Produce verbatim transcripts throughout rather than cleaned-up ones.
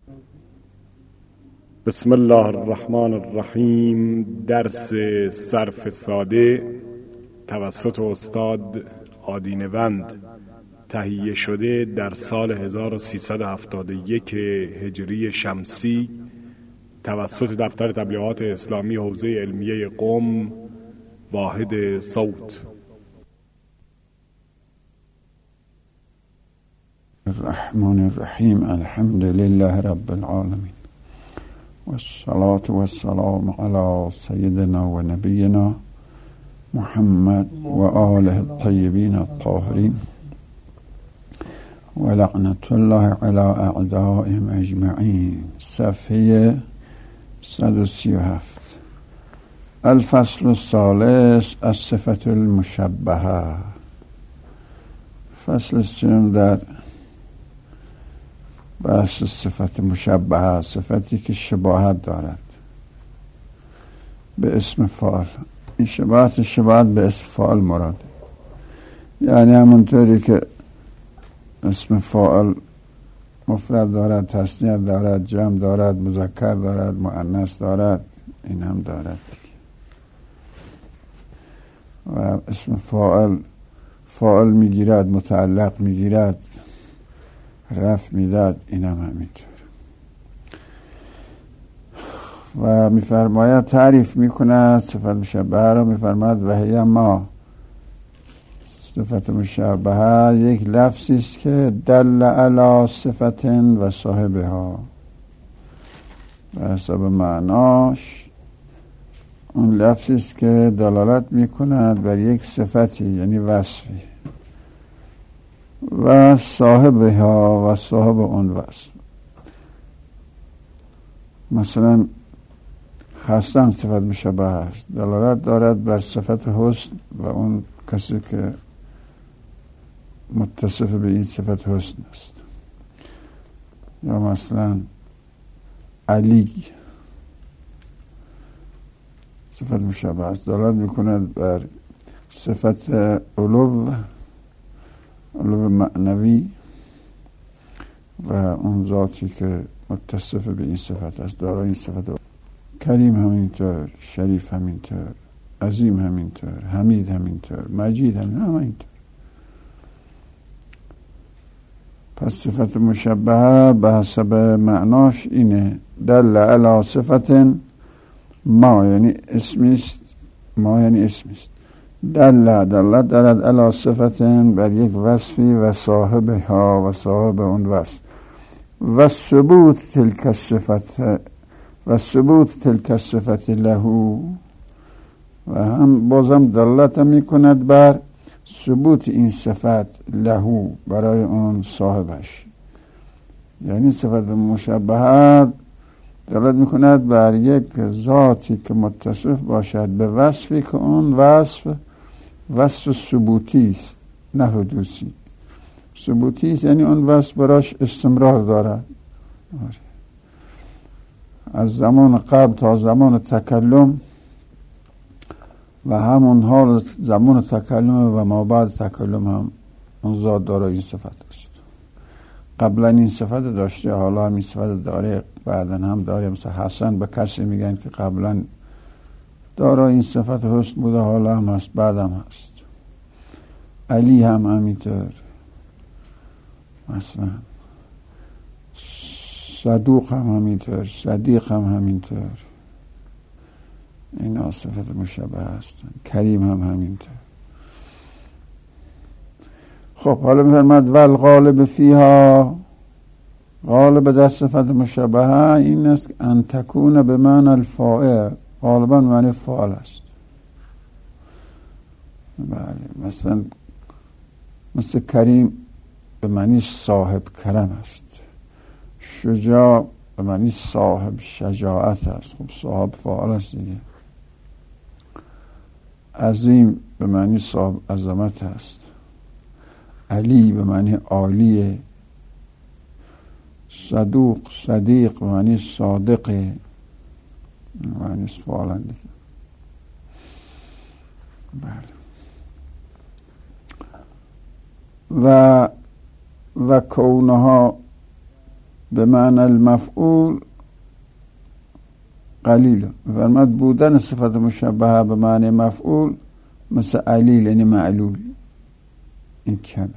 بسم الله الرحمن الرحیم. درس صرف ساده توسط استاد آدینوند تهیه شده در سال هزار و سیصد و هفتاد و یک هجری شمسی توسط دفتر تبلیغات اسلامی حوزه علمیه قم، واحد صوت. الرحمن الرحیم. الحمد لله رب العالمین والصلاة والسلام على سيدنا ونبينا محمد وآله الطيبين الطاهرين ولعنة الله على أعدائهم أجمعين. صفحه صد و سی و هفت. الفصل الثالث الصفة المشبهة. فصل سوم در بحث صفت مشبهه، صفتی که شباهت دارد به اسم فاعل. این شباهت شباهت به اسم فاعل مراد، یعنی همونطوری که اسم فاعل مفرد دارد، تثنیه دارد، جمع دارد، مذکر دارد، مؤنث دارد، این هم دارد. و اسم فاعل فاعل میگیرد، متعلق میگیرد، رفع میداد، این هم همینطور. و میفرماید تعریف میکند صفت مشبهه را، میفرماید وهی ما. صفت مشبهه یک لفظی است که دل علی صفت و صاحبها، به حسب معناش اون لفظی است که دلالت میکند بر یک صفتی، یعنی وصفی، و صاحبها و صاحب اون وصف. مثلا حسن صفت مشبه است، دلالت دارد بر صفت حسن و اون کسی که متصف به این صفت حسن است. یا مثلا علی صفت مشبه است، دلالت میکند بر صفت علو علو معنوی و اون ذاتی که متصف به این صفت است، دارای این صفت. کریم همینطور، شریف همینطور، عظیم همینطور، حمید همینطور، مجید همینطور. پس صفت مشبهه به حسب معناش اینه دل علی صفت ما، یعنی اسمی است. ما یعنی اسمی است. دل دلت دارد علی صفت بر یک وصفی و صاحبها و صاحب اون وصف و ثبوت تلک الصفت و ثبوت تلک الصفت له، و هم بازم دلت می کند بر ثبوت این صفت له برای اون صاحبش. یعنی صفت مشبهه دلالت می کند بر یک ذاتی که متصف باشد به وصفی که اون وصف وصف ثبوتی است، نه حدوثی. ثبوتی است یعنی اون وصف براش استمرار دارد، از زمان قبل تا زمان تکلم، و همون حال زمان تکلم و ما بعد تکلم هم اون ذات دارای این صفت است. قبلا این صفت داشته، حالا هم این صفت داره، بعدا هم داره. مثل حسن به کسی میگن که قبلا دارای این صفت حسن بوده، حالا هم هست، بعد هم هست. علی هم همینطور، مثلا صدوق هم همینطور، صدیق هم همینطور. این صفت مشابه هستن. کریم هم همینطور. خب حالا میفرماد ول غالب فیها، غالب در صفت مشابهه این است ان تکون به معنی الفاعل، غالبا معنی فاعل است. بله، مثلا مثل کریم به معنی صاحب کرم است، شجاع به معنی صاحب شجاعت است. خب صاحب فاعل است دیگه. عظیم به معنی صاحب عظمت است. علی به معنی عالیه. صدوق صدیق به معنی صادقه، معنی فاعل دیگه. بله. و و کونها به معنی المفعول قلیل. فرماد بودن صفت مشبهه به معنی مفعول مثل علیل یعنی معلول، این کمه.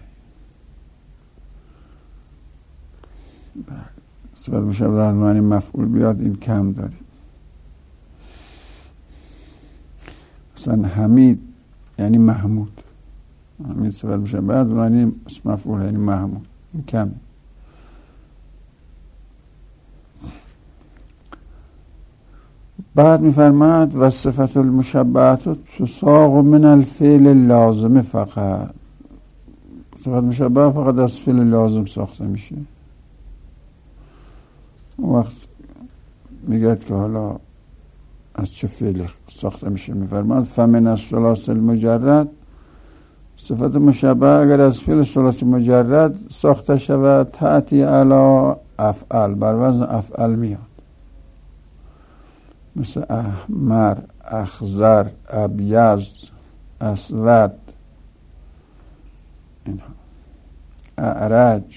صفت مشبهه به معنی مفعول بیاد این کم داره. مثلا حمید یعنی محمود، حمید صفت مشبهه به معنی مفعول یعنی محمود، این کمه. بعد میفرماد و صفت المشبهات تساق من الفعل اللازم فقط. صفت مشبهه فقط از فعل لازم ساخته میشه. وقت میگه که حالا از چه فعل ساخته میشه، میفرماد فمن الثلاث المجرد، صفت مشبهه اگر از فعل ثلاثی مجرد ساخته شود تأتی علی افعل، بر وزن افعل میاد، مثل احمر، اخضر، ابیض، اسود، اینها، اعرج.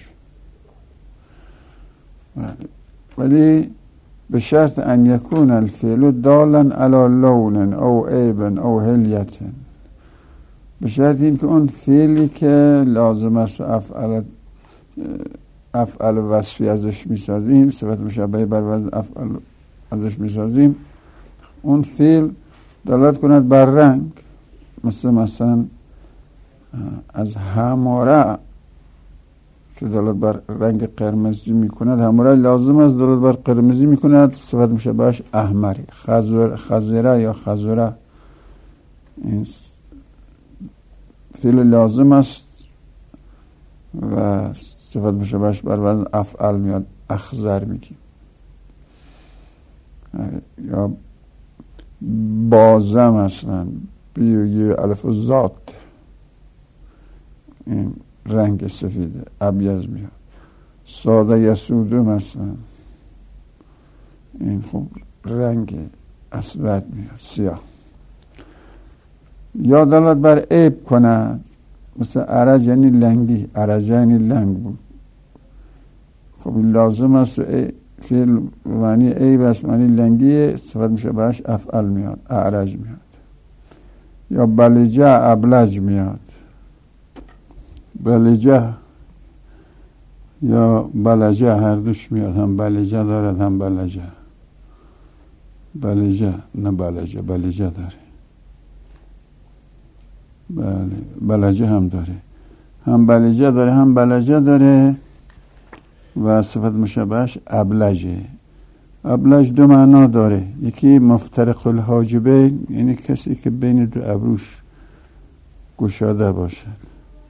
ولی به شرط ان یکون الفعل دالا علی لون او عیب او حلیت، به شرط این که اون فعلی که لازم است افعال افعال وصفی ازش میسازیم، صفت مشبهه بر وزن افعال ازش میسازیم، اون فعل دلالت کند بر رنگ، مثل مثلا از هماره که دلالت بر رنگ قرمزی میکند، هماره لازم است دلالت بر قرمزی میکند، صفت مشبهش احمری. خضر خضره یا خضره این فعل لازم است و صفت مشبهش بر وزن افعال میاد، اخضر میگیم. یا بازه مثلا بیو یه الف و ذات، این رنگ سفیده، ابیض میاد. ساده یسوده مثلا این خوب رنگ اسود میاد، سیاه. یا دلالت بر عیب کنه، مثل عرج یعنی لنگی، عرج یعنی لنگ بود. خب لازم است فعل معنی عیب است، معنی لنگی، صفت مشبهش افعل میاد، اعرج میاد. یا بلجه ابلج میاد، بلجه یا بلجه هر دوش میاد، هم بلجه دارد هم بلجه. بلجه نه بلجه، بلجه داره. بله بلجه هم داره، هم بلجه داره هم بلجه داره. و صفت مشبهش ابلجه. ابلج دو معنا داره، یکی مفترق الحاجبین یعنی کسی که بین دو ابروش گشاده باشد،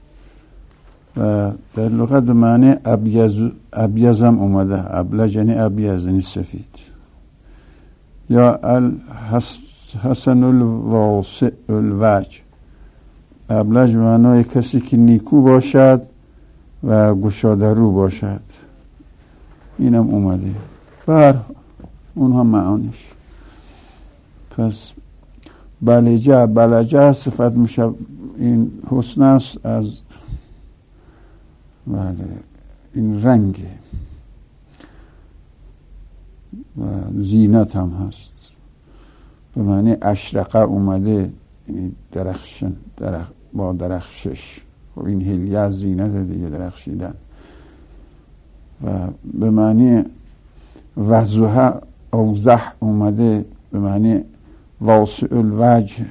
و در لغت به معنی ابیض ابیض هم اومده، ابلج یعنی ابیض یعنی سفید. یا الحسن الواسع الوجه، ابلج معنای کسی که نیکو باشد و گشاده رو باشد، اینم اومده بر اونها معانیش. پس بلجه بلجه صفت مشب این حسن است، از بله این رنگ و زینت هم هست، به معنی اشرقه اومده، یعنی درخشن، درخ با درخشش، و این حلیه زینت دیگه، درخشیدن. و به معنی وضوحه اوضح اومده، به معنی واسع الوجه،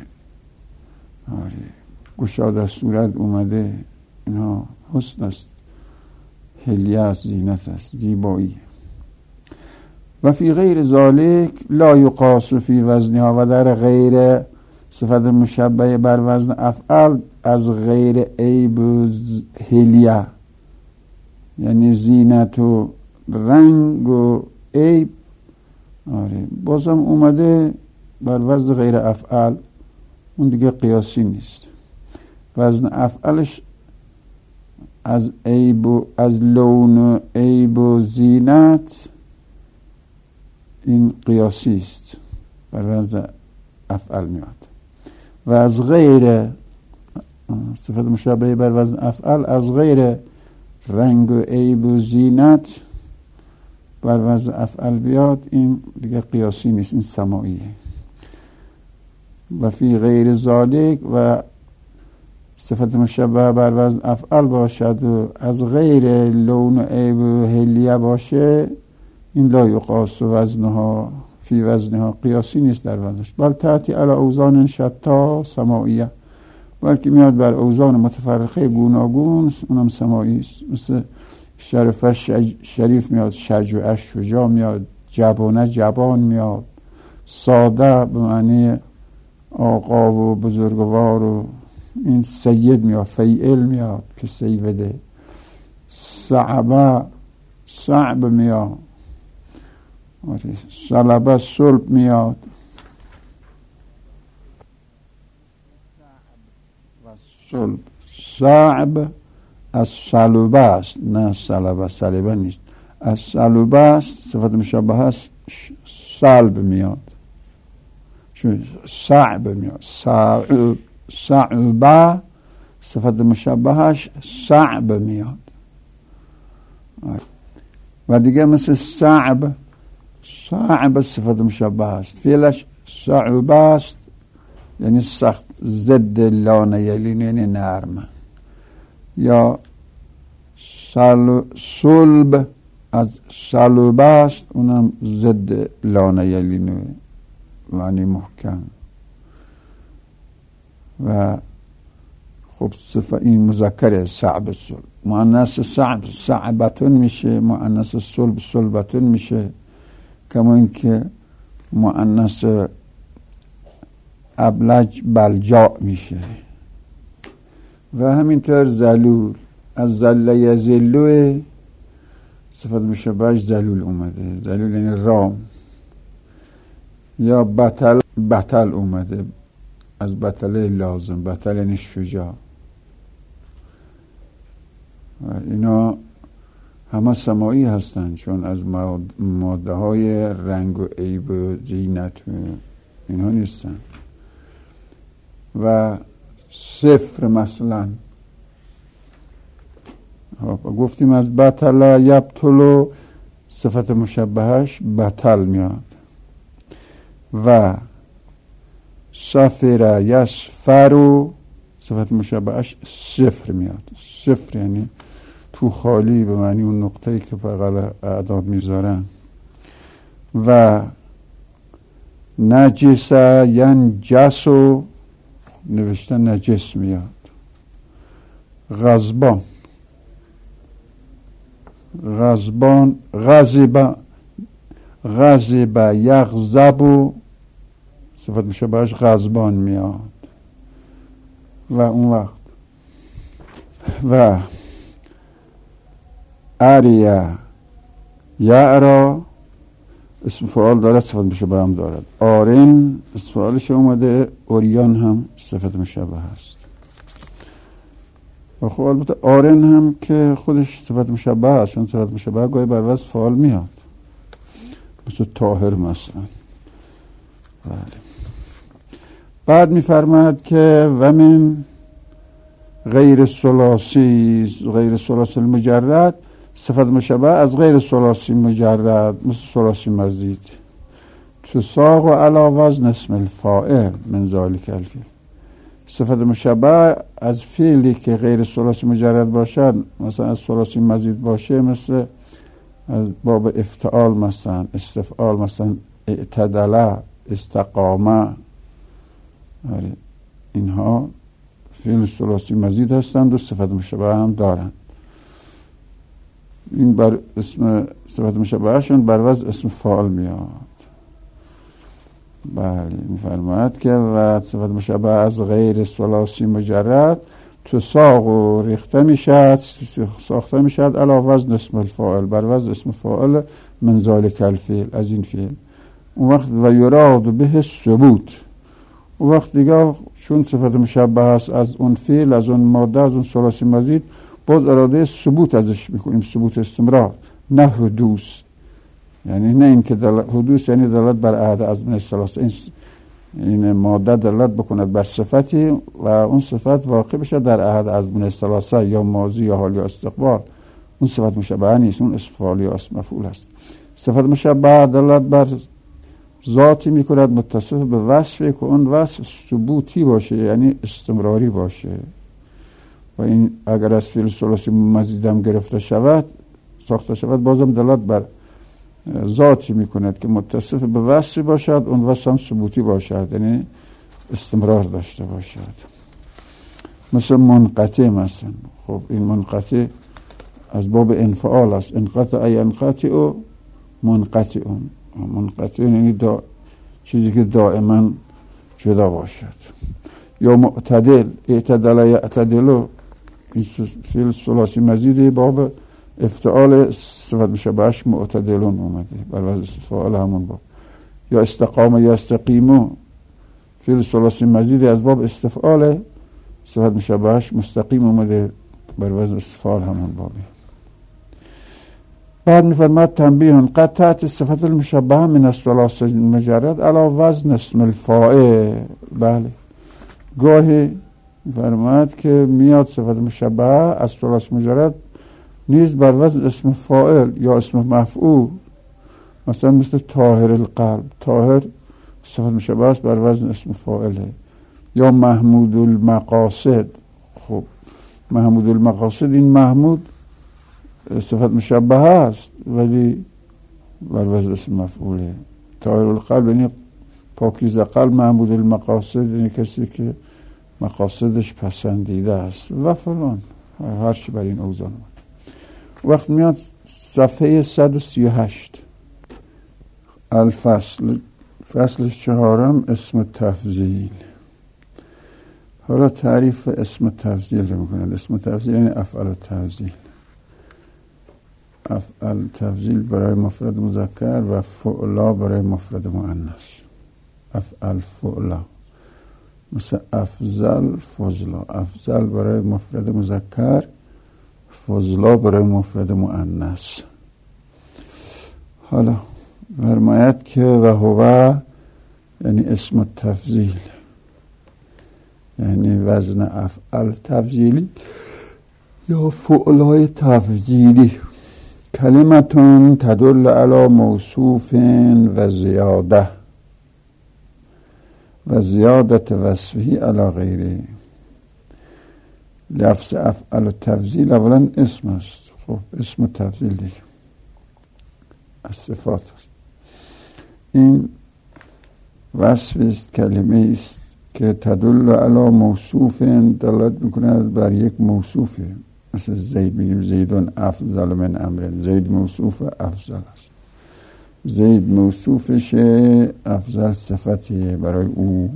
گشاده صورت اومده. اینا حسن است، حلیه است، زینت است، زیبایی. و فی غیر ذالک لا یقاس فی وزنها، و در غیر صفت مشبهه بر وزن افعال از غیر عیب و حلیه، یعنی زینت و رنگ و عیب، آره بازم اومده بر وزن غیر افعال، اون دیگه قیاسی نیست. وزن افعالش از عیب و از لون و عیب و زینت این قیاسی است، بر وزن افعال میاد. و از غیر صفت مشابهه بر وزن افعال از غیر رنگ و عیب و زینت بر وزن افعل بیاد این دیگه قیاسی نیست، این سماعیه. و فی غیر ذالک و صفت مشبه بر وزن افعل باشد و از غیر لون و عیب و حلیه باشه، این لا یقاس وزنها فی وزنها، قیاسی نیست در وزنش. بل تأتی علی اوزان شتا سماعیه، بلکه میاد بر اوزان متفرقه گوناگون، اونم سماعی است. مثل شرفش شریف میاد، شجاعش شجاع میاد، جبانه جبان میاد، ساده به معنی آقا و بزرگوار و این سید میاد، فیعل میاد که سیوده، صعبه صعب میاد، صلبه صلب میاد و صلب. صعب از صلبه است، نه صلبه، صلبه نیست، از صلبه است، صفت مشابه است، صلب میاد، صعب میاد، صعب صعبه صفت مشابهش صعب میاد. و دیگه مثل صعب، صعب صفت مشابه است، فعلش صعبه است، یعنی سخت، ضد لا نیلین یعنی نرم. یا صلب از صلبه است، اونم ضد لا نیلین یعنی محکم. و خب صفت این مذکر صعب صلب، مؤنث صعب صعبتون میشه، مؤنث صلب صلبتون میشه، کما اینکه مؤنث ابلج بلجاء میشه. و همینطور زلول از زله یزلوه، صفت مشابهش زلول اومده، زلول یعنی رام. یا بطل بطل اومده، از بطله لازم، بطل یعنی شجاع. و اینا همه سماعی هستند، چون از ماده های رنگ و عیب و زینت و اینها نیستن. و صفر مثلا گفتیم از بطل یبطل، صفت مشبهش بطل میاد. و صفر یصفر، صفت مشبهش صفر میاد. صفر یعنی تو خالی، به معنی اون نقطه‌ای که بغل اعداد میذارن. و نجس ینجس، نوشتن نجس میاد. غضبان غضبان غضب غضب یغضب، صفت مشابهش غضبان میاد. و اون وقت و اریا یعرا اسم فعال دارد، صفت مشابه هم دارد. آرن اسم فعالش اومده، اوریان هم صفت مشابه هست. و خب البته آرن هم که خودش صفت مشابه هست، چون صفت مشابه گاهی بر وزن فعال میاد، مثل طاهر مثلا. بله. بعد میفرماید که و من غیر ثلاثی، غیر ثلاثی المجرد، صفت مشابه از غیر ثلاثی مجرد، مثل ثلاثی مزید، تساق علی وزن اسم الفاعل من ذلک الفعل. صفت مشابه از فعلی که غیر ثلاثی مجرد باشد، مثلا از ثلاثی مزید باشه، مثل از باب افتعال، مثلا استفعال، مثلا اعتدله، استقامه، اینها فعل ثلاثی مزید هستند و صفت مشابه هم دارند. این بر اسم صفت مشابهشون بر وزن اسم فاعل میاد. بله، میفرماید که و صفت مشابه از غیر ثلاثی مجرد تساق و ریخته میشد، ساخته میشد علی وزن اسم الفاعل، بر وزن اسم فاعل من ذلک الفعل، از این فعل. اون وقت و یراد به ثبوت، اون وقت دیگه چون صفت مشابه است از اون فعل، از اون ماده، از اون ثلاثی مزید، باز اراده ثبوت ازش میکنیم، ثبوت استمرار، نه حدوث. یعنی نه این که حدوث یعنی دلالت بر احد از من الثلاثه، این این ماده دلالت بکند بر صفتی و اون صفت واقع بشه در احد از من الثلاثه، یا ماضی یا حال یا استقبال، اون صفت مشابه نیست، اون اسم فاعل یا اسم مفعول است. صفت مشبهه دلالت بر ذاتی میکند متصف به وصفی که اون وصف ثبوتی باشه، یعنی استمراری باشه. و این اگر از فعل ثلاثی مزید هم گرفته شود، ساخته شود، بازم دلالت بر ذاتی میکند که متصف به وصفی باشد، اون وصف هم ثبوتی باشد، یعنی استمرار داشته باشد. مثل منقطع مثلا. خب این منقطع از باب انفعال است. انقطع ای انقطع او منقطع اون منقطع یعنی دا چیزی که دائما جدا باشد. یا معتدل، اعتدل یعتدلو، این فعل ثلاثی مزید باب افتعال صفت مشبهش معتدلون اومده بر وزن فاعل همون باب. یا استقام یستقیمو، فعل ثلاثی مزید از باب استفعال صفت مشبهش مستقیم اومده بر وزن فاعل همون بابه. بعد میفرماد تنبیه قد تأتی صفت المشبهه من الثلاث المجرد علی وزن اسم الفاعل. بله، گاهی فرماد که میاد صفت مشبهه از ثلاث مجرد نیز بر وزن اسم فاعل یا اسم مفعول، مثلا مثل طاهر القلب. طاهر صفت مشبهه است بر وزن اسم فاعله. یا محمود المقاصد. خب محمود المقاصد، این محمود صفت مشبهه است ولی بر وزن اسم مفعوله. طاهر القلب یعنی پاکیزه قلب. محمود المقاصد یعنی کسی که مقاصدش پسندیده است و فلان، هر چی بر این اوزان. وقت میاد صفحه صد و سی و هشت الفصل، فصل چهارم، اسم تفضیل. حالا تعریف اسم تفضیل رو میکنند. اسم تفضیل یعنی افعال تفضیل. افعال تفضیل برای مفرد مذکر و فعلا برای مفرد مؤنث. افعال فعلا مثل افضل، فضلا. افضل برای مفرد مذکر، فضلا برای مفرد مؤنث. حالا فرماید که و هو یعنی اسم تفضیل، یعنی وزن افعال تفضیلی یا فعلای تفضیلی. کلمتون تدل علی موصوف و زیاده و زیادت وصفی علی غیره. لفظ افعال تفضیل اولا اسم است. خب اسم تفضیل دیگه از صفات است. این وصف است، کلمه است که تدل علی موصوف، دلالت میکند بر یک موصوفه. مثل زید، میگیم زیدون افضل من امر. زید موصوف افضل است. زید موصوفش، افضل صفتیه برای او،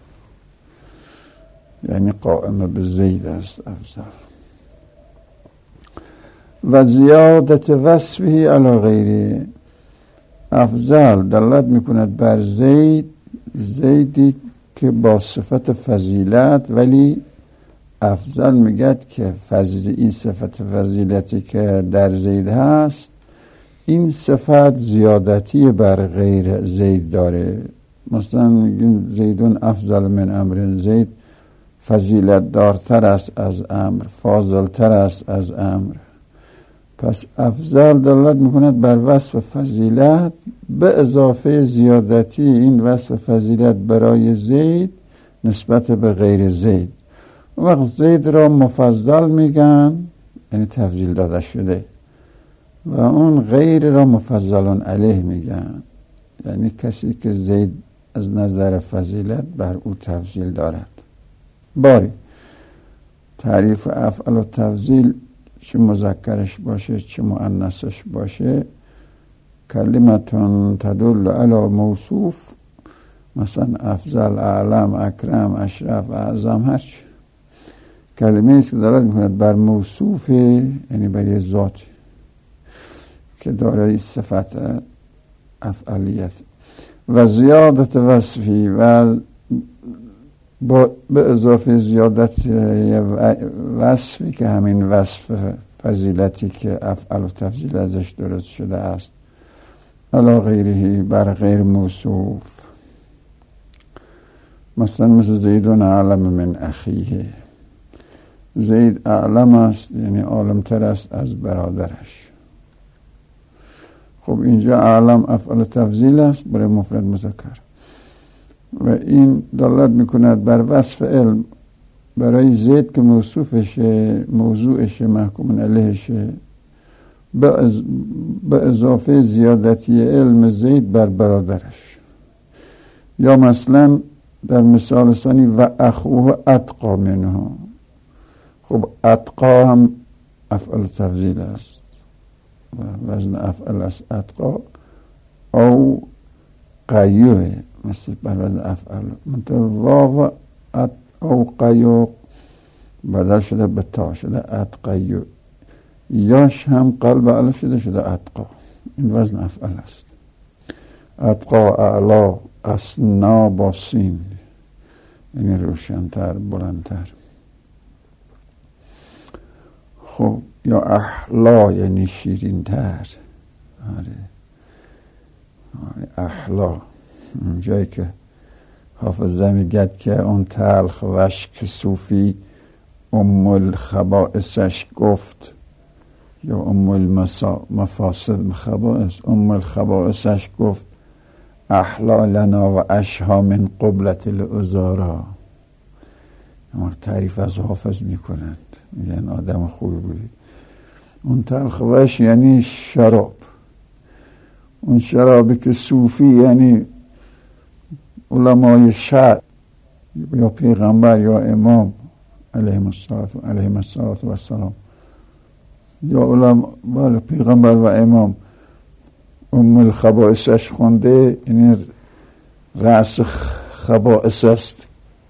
یعنی قائم به زید است افضل. و زیادت وصفی علی غیره. افضل دلالت میکند بر زید، زیدی که با صفت فضیلت، ولی افضل میگد که فضیل، این صفت فضیلتی که در زید هست، این صفت زیادتی بر غیر زید داره. مثلا میگیم زیدون افضل من امر. زید فضیلت دارتر است از امر، فاضلتر است از امر. پس افضل دلالت میکند بر وصف فضیلت به اضافه زیادتی این وصف فضیلت برای زید نسبت به غیر زید. وقت زید را مفضل میگن، یعنی تفضیل داده شده، و اون غیر را مفضلون علیه میگن، یعنی کسی که زید از نظر فضیلت بر او تفضیل دارد. باری تعریف افعال و تفضیل، چه مذکرش باشه چه مؤنثش باشه، کلمتون تدل علی موصوف، مثلا افضل، اعلم، اکرم، اشرف، اعظم، هرچی کلمه است که دلالت میکند بر موصوف، یعنی بر یه ذاتی که دارای صفت افعالیت. و زیادت وصفی و با به اضافه زیادت وصفی که همین وصف فضیلتی که افعال و تفضیل ازش درست شده است، علی غیره بر غیر موصوف. مثلا مثل زیدون اعلم من اخیه. زید اعلم است، یعنی عالمتر است از برادرش. خب اینجا اعلم افعال تفضیل است برای مفرد مذکر و این دلالت میکند بر وصف علم برای زید که موصوفشه، موضوعشه، محکوم علیهشه، به اضافه زیادتی علم زید بر برادرش. یا مثلا در مثال ثانی و اخوه اتقا منه. خب اتقا هم افعال تفضیل است و وزن افعال است اتقا او قیوه مثل بر وزن افعال منطقه واو ات او قیو بدل شده به تا شده اتقیو، یاش هم قلب الف شده شده اتقا. این وزن افعال است. اتقا اعلا اسنا با سین یعنی روشنتر بلندتر. خب یا احلا یعنی شیرینتر. آره آره احلا جایی که حافظه میگد که اون تلخ وشک صوفی ام الخبائسش گفت یا ام المفاسد خبائس ام الخبائسش گفت احلا لنا و اشها من قبلت الازارا. اما تعریف از حافظ میکنند میگن آدم خوبی بودی. اون تلخ وشک یعنی شراب، اون شرابی که صوفی یعنی علمای شرع یا پیغمبر یا امام علیهم الصلاة و السلام یا علماء پیغمبر و امام ام الخبائسش خونده، یعنی رأس خبائس است.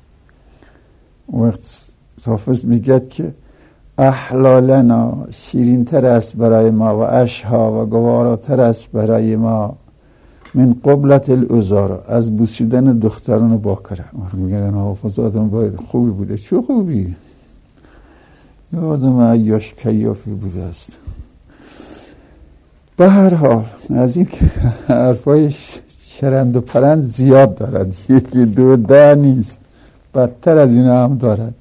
وقت حافظ میگد که احلا لنا شیرین تر است برای ما و اشها و گواراتر است برای ما من قبلت الازارا از بوسیدن دختران باکره. میگن حافظ آدم باید خوبی بوده. چه خوبی؟ یا آدم عیاش کیافی بوده است. به هر حال از این که حرفای شرند و پرند زیاد دارد، یکی دو ده نیست، بدتر از این هم دارد.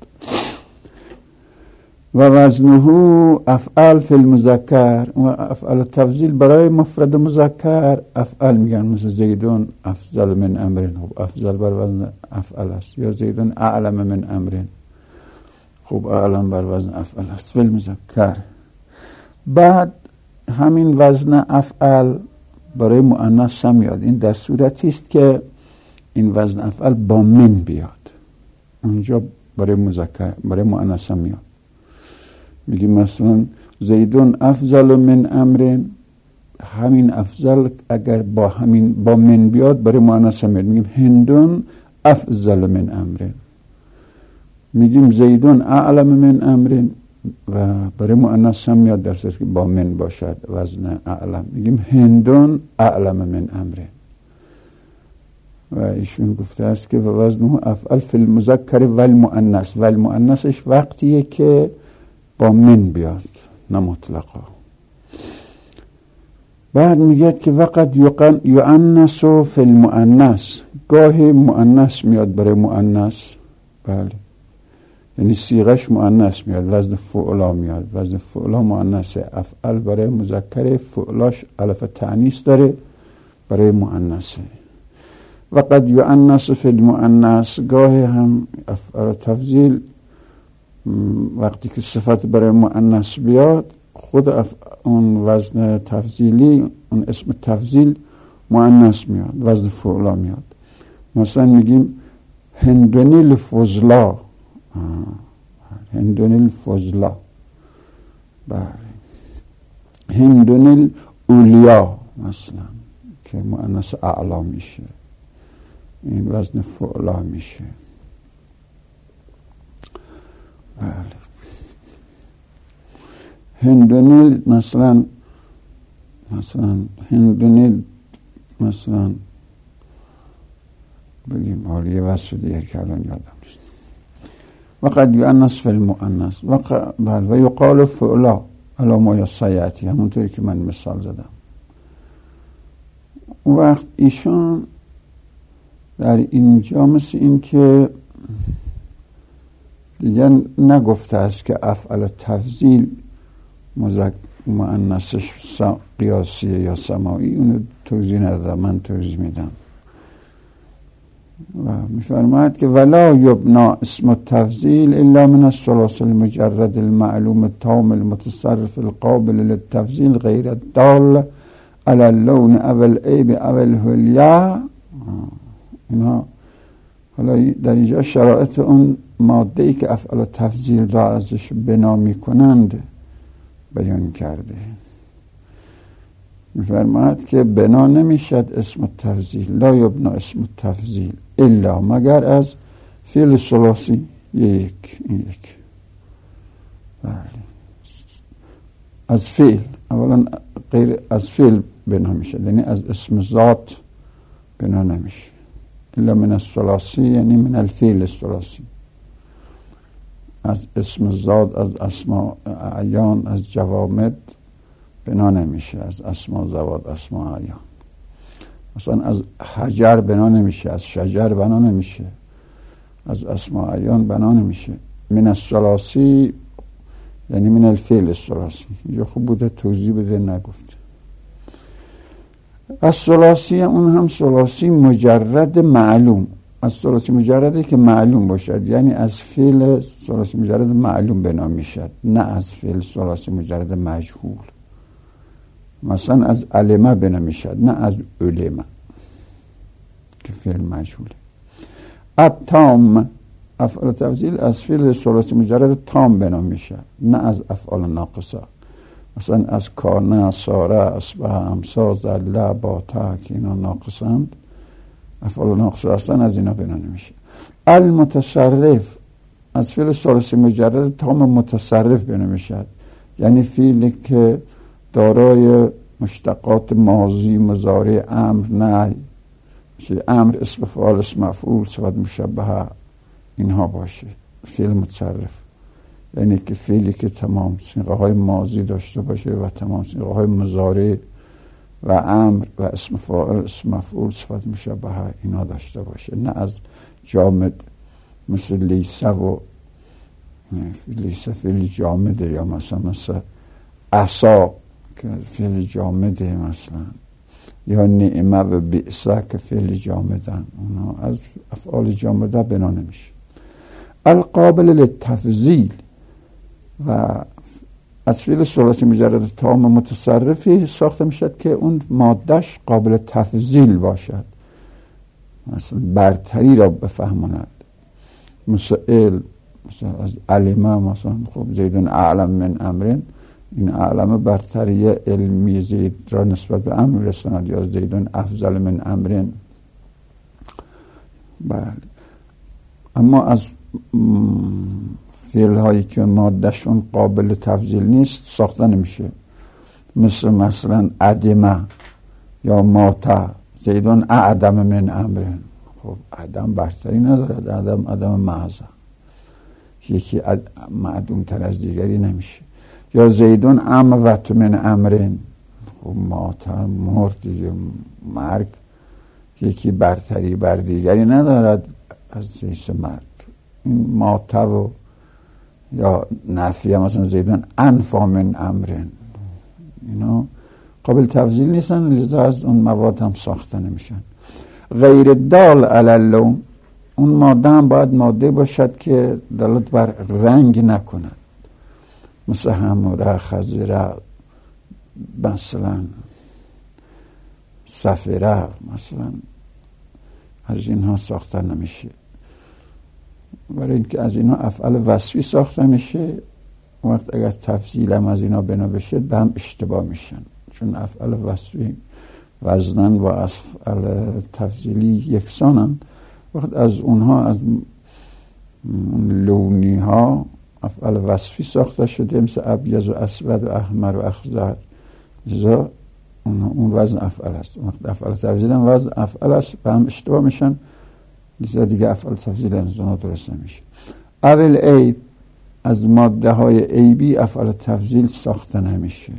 و وزنه افعال فی المذکر و افعال تفضیل برای مفرد مذکر افعال میگن مثل زیدون افضل من امرین. خب افضل بر وزن افعال است. یا زیدون اعلم من امرین. خب اعلم بر وزن افعال است فی المذکر. بعد همین وزن افعال برای مؤنث هم میاد. این در صورتی است که این وزن افعال با من بیاد. اونجا برای مذکر برای مؤنث هم میاد. میگیم مثلا زیدون افضل من امرین. همین افضل اگر با همین با من بیاد برای مؤنث میاد. میگیم هندون افضل من امرین. میگیم زیدون اعلم من امرین و برای مؤنث هم میاد در صورتی که با من باشد وزن اعلم. میگیم هندون اعلم من امرین. و ایشون گفته است که وزنه افعال فی المذکر و المؤنث و المؤنثش وقتیه که با من بیاد نه مطلقا. بعد میگه که وقت یؤنث فی المؤنث گاهی مؤنث میاد برای مؤنث. بله یعنی صیغش مؤنث میاد، وزن فعلا میاد. وزن فعلا مؤنثه. افعال برای مذکر فعلاش الف تأنیث داره برای مؤنثه. وقت یؤنث فی المؤنث گاهی هم افعال تفضیل وقتی که صفت برای مؤنث بیاد خود اون وزن تفضیلی اون اسم تفضیل مؤنث میاد، وزن فعلا میاد. مثلا میگیم هندونی الفضلا. هندونی الفضلا. بله هندونی الاولیا مثلا که مؤنث اعلا میشه. این وزن فعلا میشه. بله هندونیل مثلا مثلا هندونیل مثلا بگیم حالا یه وصف دیگه که الان یادم نیست. وقد یؤنث فی المؤنث وقد بله و یقال فعلا علی ما یسیاتی همونطوری که من مثال زدم. وقت ایشان در اینجا مثل این که دیگر نگفته است که افعال تفضیل مذکر مؤنثش قیاسیه یا سماعی اونو توضیح ندادم، من توضیح میدم. و میفرماید که ولا یبنا اسم التفضیل الا من الثلاث المجرد المعلوم التام المتصرف القابل للتفضیل غیر الدال على اللون او العیب او الحلیه. اینا حالا در اینجا شرایط اون ماده‌ای که افعال تفضیل را ازش بنا میکنند بیان کرده. میفرماید که بنا نمیشد اسم التفضیل، لا یبنا اسم التفضیل الا مگر از فعل ثلاثی یک یک بله از فعل، اولا غیر از فعل بنا میشد، یعنی از اسم ذات بنا نمیشه. الا من الثلاثی یعنی من الفعل الثلاثی، از اسم ذات، از اسماء اعیان، از جوامد بنا نمیشه، از اسماء ذوات، اسماء اعیان. مثلا از حجر بنا نمیشه، از شجر بنا نمیشه، از اسماء اعیان بنا نمیشه. من الثلاثی یعنی من الفعل الثلاثی. اینجا خوب بوده توضیح بده، نگفته. از ثلاثی اون هم ثلاثی مجرد معلوم، از ثلاثی مجردی که معلوم باشد، یعنی از فعل ثلاثی مجرد معلوم بنا میشد، نه از فعل ثلاثی مجرد مجهول. مثلا از علمه بنا میشد، نه از علمه که فعل مجهوله. التام افعال تفضیل از فعل ثلاثی مجرد تام بنا میشد، نه از افعال ناقصه. مثلا از کانه، ساره، اصبح، امسا، زله، باتا که اینا ناقصند، افعال ناقصه اصلا از اینا بنا نمیشه. المتصرف از فعل ثلاثی مجرد تام متصرف بنا میشد، یعنی فعلی که دارای مشتقات ماضی، مضارع، امر، نهی، مثل امر، اسم فاعل، اسم مفعول، صفت مشبهه، اینها باشه فعل متصرف. یعنی که فعلی که تمام صیغه های ماضی داشته باشه و تمام صیغه های مضارع و امر و اسم فاعل، اسم مفعول، صفت مشبهه اینا داشته باشه، نه از جامد مثل لیسه و لیسه فعل جامده، یا مثلا مثل عصا که فعل جامده مثلا، یا نعمه و بئسه که فعل جامدن، اونا از افعال جامده بنا نمیشه. القابل للتفضیل و از فعل ثلاثی مجرد تام متصرفی ساخته میشد که اون مادهش قابل تفضیل باشد، مثلا برتری را بفهماند. مثل علم، مثلا از علمه، مثلا خب زیدون اعلم من امرین، این اعلم برتری علمی زید را نسبت به امر رساند، یا زیدون افضل من امرین. بله. اما از فعل هایی که مادهشون قابل تفضیل نیست ساخته نمیشه، مثل مثلا عدمه یا ماتا، زیدون اعدم من امرین. خب عدم برتری ندارد، عدم عدم محضه، یکی معدوم تر از دیگری نمیشه. یا زیدون اموت من امرین، خب ماتا مرد دیگه، مرگ یکی برتری بر دیگری ندارد از حیث مرگ. این ماتا و یا نفیه، مثلا زیدون انفا من امرین، اینا قابل تفضیل نیستن، لذا از اون مواد هم ساخته نمیشن. غیر دال علی اللون، اون ماده هم باید ماده باشد که دلالت بر رنگ نکند، مثل حموره، خضره، مثلا صفره، مثلا از اینها ساخته نمیشه. برای اینکه از اینا افعال وصفی ساخته میشه، وقت اگر تفضیل هم از اینا بنا بشه به هم اشتباه میشن، چون افعال وصفی وزنن و افعال تفضیلی یکسانن. وقت از اونها، از لونی ها افعال وصفی ساخته شده، مثل ابیض و اسود و احمر و اخضر، لذا اون وزن افعال هست. وقت افعال تفضیل هم وزن افعال هست، به هم اشتباه میشن، لذا دیگه افعال تفضیل از اونها درست نمیشه. اول عیب، از ماده های عیبی افعال تفضیل ساخته نمیشه.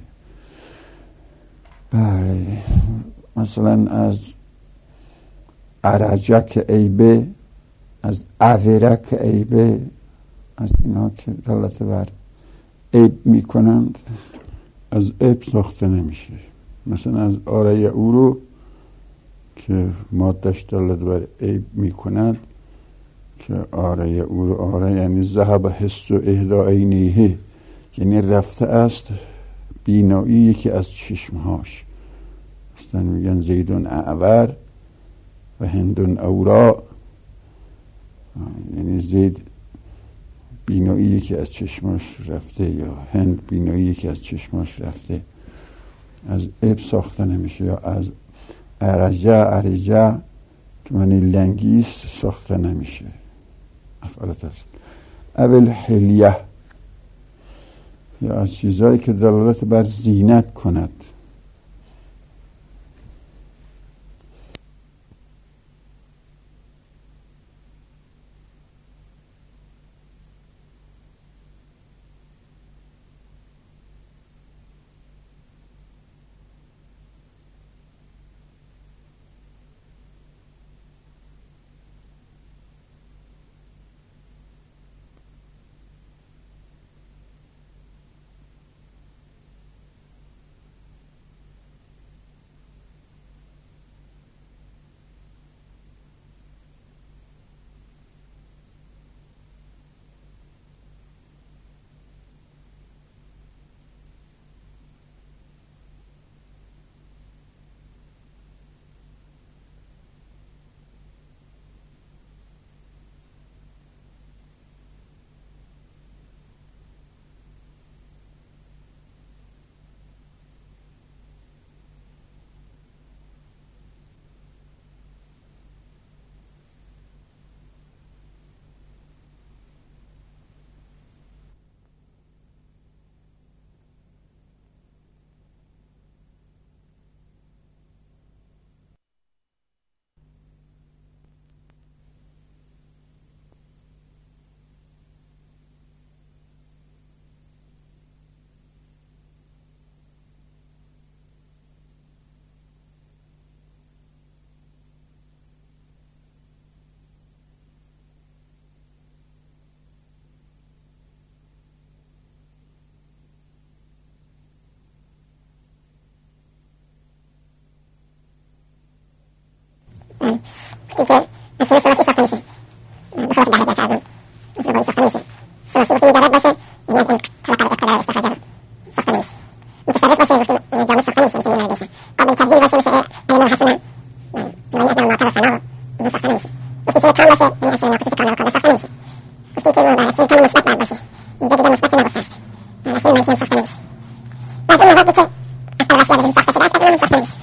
بله، مثلا از عرجک عیبه، از عذرک عیبه، از اینا که دلالت بر عیب میکنند از عیب ساخته نمیشه. مثلا از آره او رو که مادش دلت بر عیب میکند که آره او رو، آره یعنی ذهب حس و اهدا عینیه، یعنی رفته است بینایی یکی از چشمهاش. مثلا میگن زیدون اعور و هندون اورا، یعنی زید بینایی یکی از چشماش رفته یا هند بینایی یکی از چشماش رفته. از عیب ساخته نمیشه. یا از ارجع ارجع که معنی لنگیست ساخته نمیشه. افعال تفصیل. اول حلیه، یا از چیزایی که دلالت بر زینت کند. که اصلا سلاسی ساخته میشه بخلاف درجه تعظیم مثل باری ساخته نمیشه. سلاسی گفتیم مجرد باشه یعنی از این طبقه اقتدار استخراج ساخته نمیشه. متصرف باشه گفتیم جامد ساخته نمیشه مثل میران دیسن. قابل تبدیل باشه مثل علم حسنا بمعنی از نماطر فنا اینو ساخته نمیشه. گفتیم که تام باشه یعنی اصلا ناقص کامل کامل ساخته نمیشه. گفتیم که بررسی تام مثبت باید باشه، اینجا دیگه مثبت نگفته است، بررسی منفی هم ساخته نمیشه. بعضی موادی که اصلا وسیع ازشون ساخته شده است اصلا ساخته نمیشه.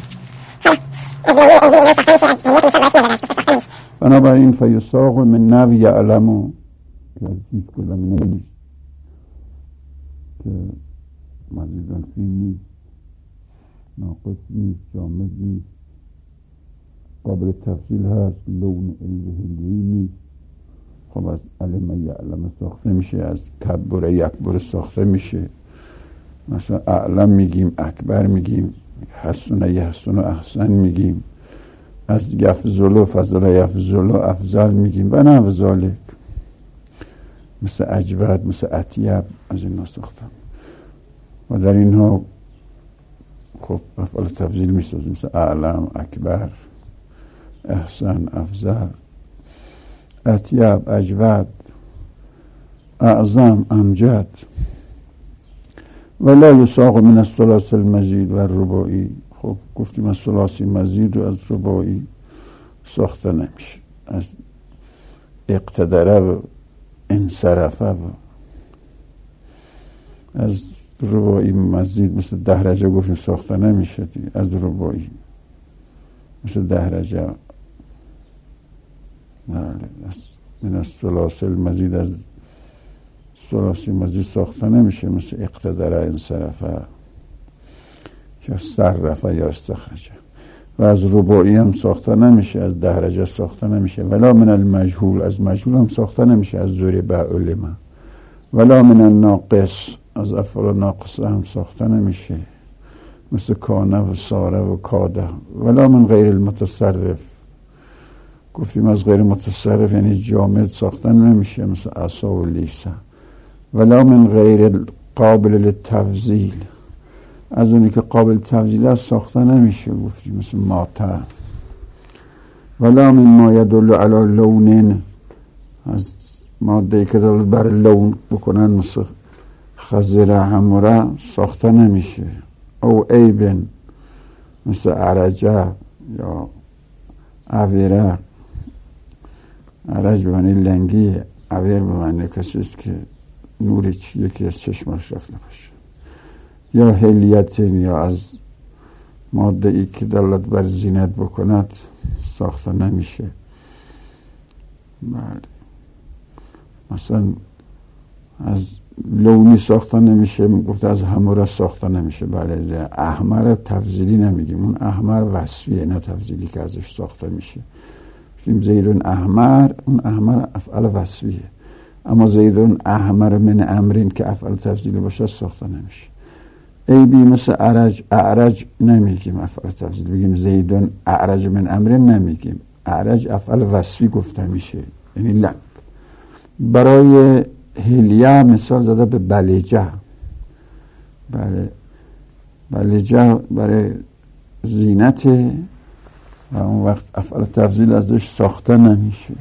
از نوعی عیبی اینا ساخته میشه، از هیئت مثال برش نزده است، ساخته نمیشه. بنابراین فیساق من نوی یعلمو که از هیچ کدام نیست که مزید الفی نیست، ناقص نیست، جامد نیست، قابل تفصیل هست، لون عیب هلیه‌ای نیست. خب از علم یعلم ساخته میشه، از کبر یکبر ساخته میشه. مثلا اعلم میگیم، اکبر میگیم، حسن یحسن و احسن میگیم، از یفضل و فضل یفضل و افضل میگیم و نه ذالک. مثل اجود، مثل اطیب، از اینا ساختم و در اینها خب افعال تفضیل میسازیم، مثل اعلم، اکبر، احسن، افضل، اطیب، اجود، اعظم، امجد. ولا یساق من الثلاث المزید و الرباعی. خب گفتیم از ثلاثی مزید و از رباعی ساخته نمیشه. از اقتدره و انصرفه و از رباعی مزید مثل دهرجه گفتیم ساخته نمیشه دیگه. از رباعی مثل دهرجه من از ثلاث المزید از ثلاثی مزید ساخته نمیشه، مثل اقتدره، انصرفه یا صرفه یا استخرجه. و از رباعی هم ساخته نمیشه، از دهرجه ساخته نمیشه. ولا من المجهول، از مجهول هم ساخته نمیشه، از ضرب علم. ولا من الناقص، از افعال ناقصه هم ساخته نمیشه، مثل کانه و ساره و کاده. ولا من غیر المتصرف، گفتیم از غیر متصرف یعنی جامد ساخته نمیشه، مثل عصا و لیسه. ولا من غیر قابل للتفضیل، از اونی که قابل تفضیل است ساخته نمیشه، گفتیم مثل ماته. ولا مما یدل علی لون، از ماده که دلالت بر لون بکنن مثل خضره هموره ساخته نمیشه. او عیبن مثل عرجه یا عویره. عرج به معنی لنگی، عویر به معنی کسی است که نوری یکی از چشمش رفته باشه. یا حلیت، یا از ماده ای که دلالت بر زینت بکند ساخته نمیشه. بله، مثلا از لونی ساخته نمیشه، گفته از هموره ساخته نمیشه. بله، احمر تفضیلی نمیگیم، اون احمر وصفیه نه تفضیلی که ازش ساخته میشه. بگیم زیدون احمر، اون احمر افعال وصفیه. اما زیدون احمر من امرین که افعال تفضیلی باشه ساخته نمیشه. عیبی مثل اعرج، اعرج نمیگیم افعال تفضیلی، بگیم زیدون اعرج من امرین نمیگیم. اعرج افعال وصفی گفته میشه، یعنی لنگ. برای هلیه مثال زده به بلیجه. بله، بلیجه برای زینت و اون وقت افعال تفضیل ازش ساخته نمیشه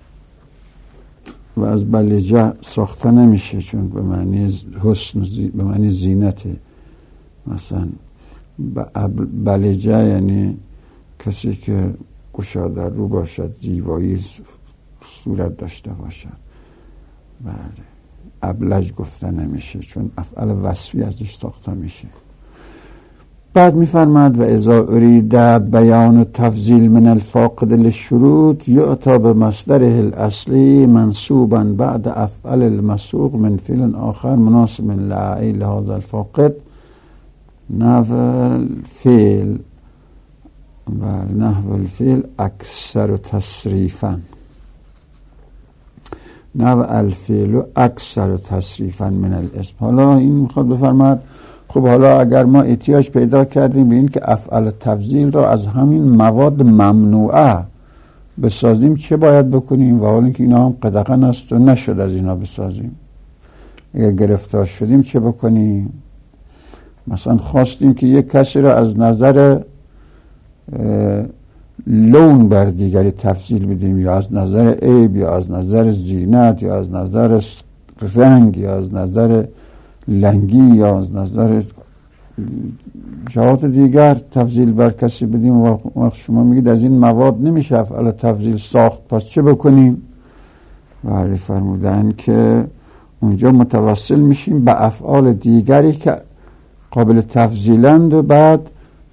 و از بلیجه ساخته نمیشه چون به معنی حسن، به معنی زینت. مثلا بلیجه یعنی کسی که گشاده رو باشد، زیبایی صورت داشته باشد. بله، ابلج گفته نمیشه چون افعال وصفی ازش ساخته میشه. بعد میفرماد و اذا ارید بیان تفضیل من الفاقد للشروط یعطى بمصدره الاصلی منصوبا بعد افعال المسوق من فعل آخر مناسب لعیل هذا الفاقد نحو الفعل و نحو الفعل اکثر تصریفا. نحو الفعل اکثر تصریفا من الاسم. حالا این میخواد بفرماد خب حالا اگر ما احتیاج پیدا کردیم به این که افعال تفضیل را از همین مواد ممنوعه بسازیم چه باید بکنیم؟ و حالا که اینا هم قدغن است و نشد از اینا بسازیم، اگر گرفتار شدیم چه بکنیم؟ مثلا خواستیم که یک کسی را از نظر لون بر دیگری تفضیل بدیم، یا از نظر عیب، یا از نظر زینت، یا از نظر رنگ، یا از نظر لنگی، یا از نظر جهات دیگر تفضیل بر کسی بدیم. و وقت شما میگید از این مواد نمیشه افعال تفضیل ساخت، پس چه بکنیم؟ ولی فرمودن که اونجا متوسل میشیم به افعال دیگری که قابل تفضیلند و بعد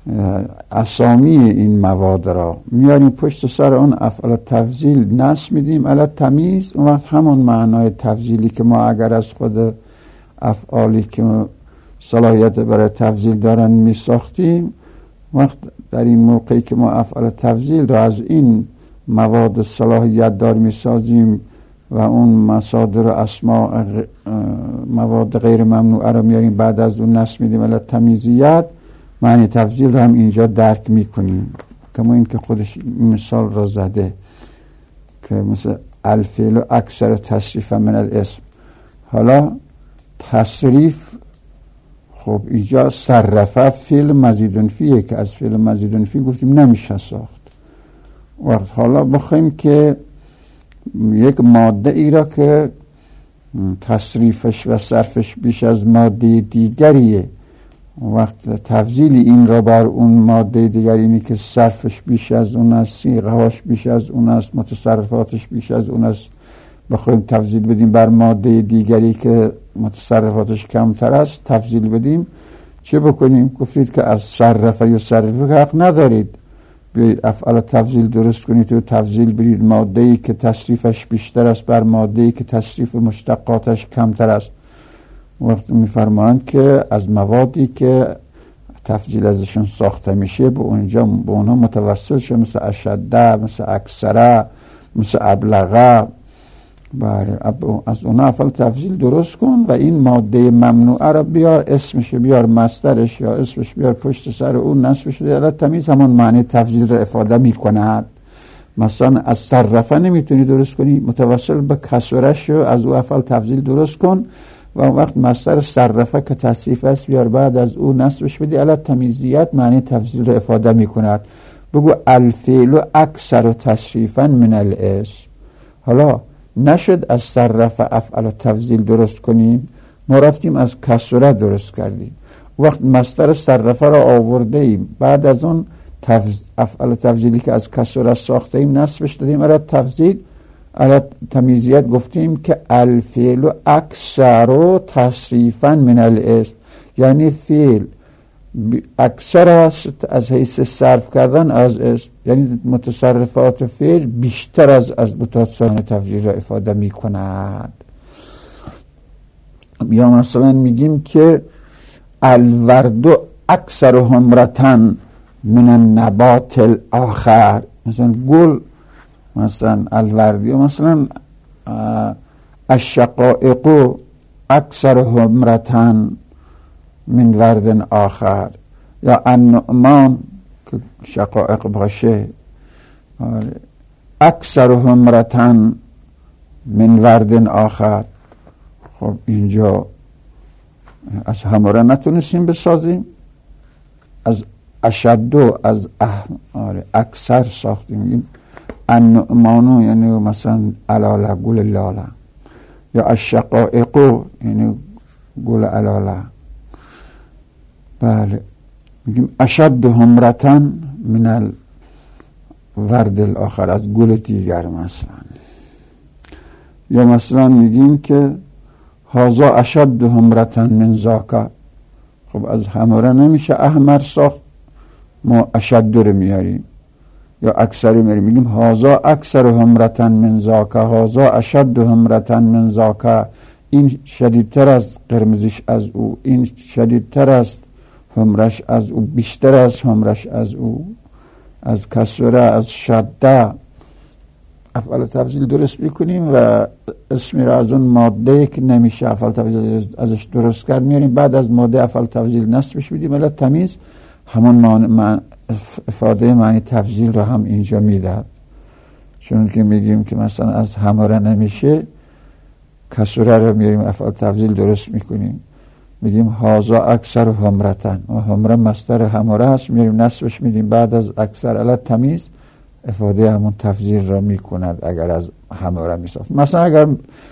اسامی این مواد را میاریم پشت سر اون افعال تفضیل نصب میدیم علی تمیز. اون وقت همون معنای تفضیلی که ما اگر از خود افعالی که صلاحیت برای تفضیل دارن میساختیم، وقت در این موقعی که ما افعال تفضیل را از این مواد صلاحیت دار میسازیم و اون مصادر و اسماء مواد غیر ممنوعه را میاریم بعد از اون نصب میدیم علی تمیزیت، معنی تفضیل را هم اینجا درک میکنیم. کما این که خودش مثال را زده که مثل الفعل و اکثر تصریف من الاسم. حالا تصریف خب اینجا صرفه فعل مزیدن فیه که از فعل مزیدن فی گفتیم نمیشه ساخت. وقت حالا بخوایم که یک ماده ای را که تصریفش و صرفش بیش از ماده دیگریه، وقت تفضیل این را بر اون ماده دیگری اینی که صرفش بیش از اون است، صیغه‌هاش بیش از اون است، متصرفاتش بیش از اون است، بخوایم تفضیل بدیم بر ماده دیگری که متصرفاتش کمتر است تفضیل بدیم، چه بکنیم؟ گفتید که از صرفه یا صرفه حق ندارید، بیایید افعال تفضیل درست کنید و تفضیل بدید ماده‌ای که تصریفش بیشتر است بر ماده‌ای که تصریف مشتقاتش کمتر است. وقت میفرمایند که از موادی که تفضیل ازشون ساخته میشه به اونجا به اونها متوسل شه، مثل اشده، مثل اکثره، مثل ابلغه. بله، از اونها افعال تفضیل درست کن و این ماده ممنوعه را بیار اسمش، بیار مصدرش یا اسمش بیار پشت سر اون نصبش دیالت تمیز همون معنی تفضیل را افاده میکند. مثلا از صرفه نمیتونی درست کنی، متوسل به کسرش از او افعال تفضیل درست کن و وقت مصدر صرفه که تصریف است بیار بعد از او نصبش بدی علی تمیزیت معنی تفضیل رو افاده می کند. بگو الفعل اکثر تشریفا من الاسم. حالا نشد از صرف افعل تفضیل درست کنیم، ما رفتیم از کسره درست کردیم. وقت مصدر صرفه را آورده ایم بعد از اون تفض... افعل تفضیلی که از کسره ساخته ایم نصبش دادیم علی تفضیل علی تمیزیت گفتیم که الفعل اکثر تصریفا من الاسم، یعنی فعل اکثر است از حیث صرف کردن از اسم، یعنی متصرفات فعل بیشتر از از متصرفات تفضیل را افاده می کند. یا مثلا میگیم که الورد اکثر حمرتن من النبات الاخر، مثلا گل مثلا الوردی، مثلا الشقائق اکثر حمرتن من ورد آخر، یا النعمان که شقائق باشه اکثر حمرتن من ورد آخر. خب اینجا از هماره نتونستیم بسازیم، از اشدو از اه... آره اکثر ساختیم. النعمانو یعنی مثلا علاله گل لاله، یا الشقائق یعنی گل علاله. بله میگیم اشد حمرتن من الورد الاخر، از گل دیگر مثلا. یا مثلا میگیم که هازا اشد حمرتن من ذاک. خب از هماره نمیشه احمر ساخت، ما اشد رو میاریم یا اکثر میاریم، میگیم هازا اکثر حمرتن من ذاک، هازا اشد حمرتن من ذاک. این شدیدتر از قرمزش از او، این شدیدتر است حمرش از او، بیشتر از حمرش از او. از کسره از شده افعال تفضیل درست میکنیم و اسمی را از اون ماده که نمیشه افعال تفضیل ازش درست کرد میاریم، بعد از ماده افعال تفضیل نصبش میدیم علی تمیز، همون معنی افاده معنی تفضیل را هم اینجا میدهد. چون که میگیم که مثلا از هماره نمیشه کسره را میاریم افعال تفضیل درست میکنیم، میگیم هازا اکثر حمرتن، و حمره مصدر هماره هست، میاریم نصبش میدیم بعد از اکثر علی تمیز افاده همون تفضیل را میکند اگر از هماره میسافت. مثلا اگر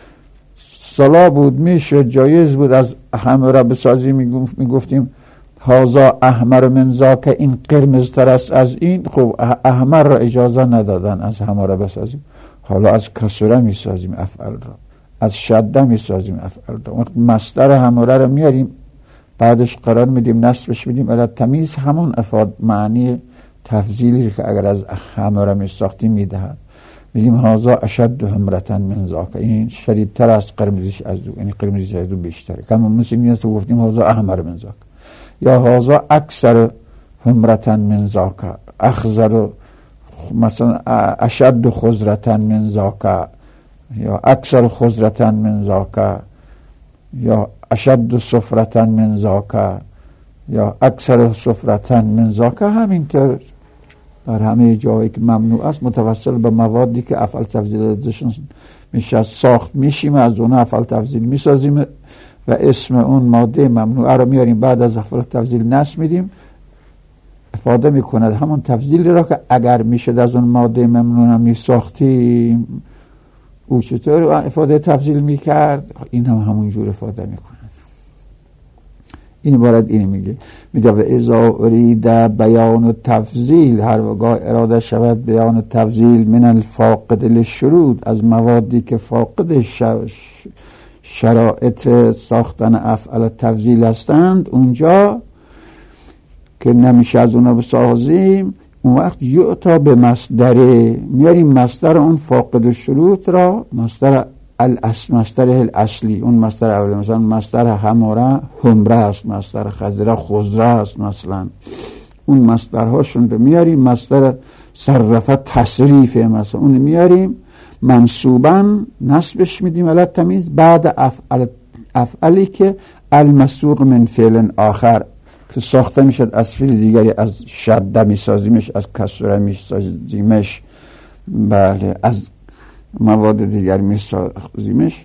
صلاح بود میشد جایز بود از هماره بسازیم، میگفتیم هازا احمر من ذاک، این قرمز تر است از این. خب احمر را اجازه ندادن از هماره بسازیم، حالا از کسره میسازیم افعال را، از شده میسازیم افعال را. مصدر هماره را میاریم بعدش قرار میدیم نصبش میدیم علی تمیز، همون افاد معنی تفضیلی که اگر از هماره میساختیم میدهد. میگیم هازا اشد حمرتن من ذاک، این شدیدتر از قرمزش از او، یعنی قرمزش از او بیشتره. کما مثل نیست گفتیم هازا احمر من ذاک، یا هازا اکثر حمرتن من ذاک، اخضر مثلا اشد خضرتن من ذاک، یا اکثر خضرتن من ذاک، یا اشد صفرتن من ذاک، یا اکثر صفرتن من ذاک. همینطور در همه جایی که ممنوع است متوسل به موادی که افعال تفضیل ازشون میشه ساخت میشیم، از اون افعال تفضیل میسازیم و اسم اون ماده ممنوعه رو میاریم بعد از افعال تفضیل نصب میدیم، افاده میکند همون تفضیل را که اگر میشد از اون ماده ممنوعه میساختیم او چطور افاده تفضیل میکرد، این هم همون جور افاده میکند. این عبارت اینی میگه، میگه و اذا ارید بیان و تفضیل، هر وگاه اراده شود بیان تفضیل من الفاقد للشروط، از موادی که فاقد شرایط ساختن افعال تفضیل هستند، اونجا که نمیشه از اونا بسازیم، اون وقت یعطا به مصدره، میاریم مصدر اون فاقد شروط را، مصدر الاصل، مصدر الاصلی، اون مصدر اولی، مثلا مصدر هماره همره است، مصدر خضره خضره است، مثلا اون مصدرهاشون رو میاریم. مصدر صرفه تصریفه مثلا اون میاریم منصوبا نصبش میدیم علی تمیز بعد افعل افعلی که المسوق من فعل آخر که ساخته میشد از فعل دیگری، از شده میسازیمش، از کسره میسازیمش، بله از مواد دیگر میسازیمش،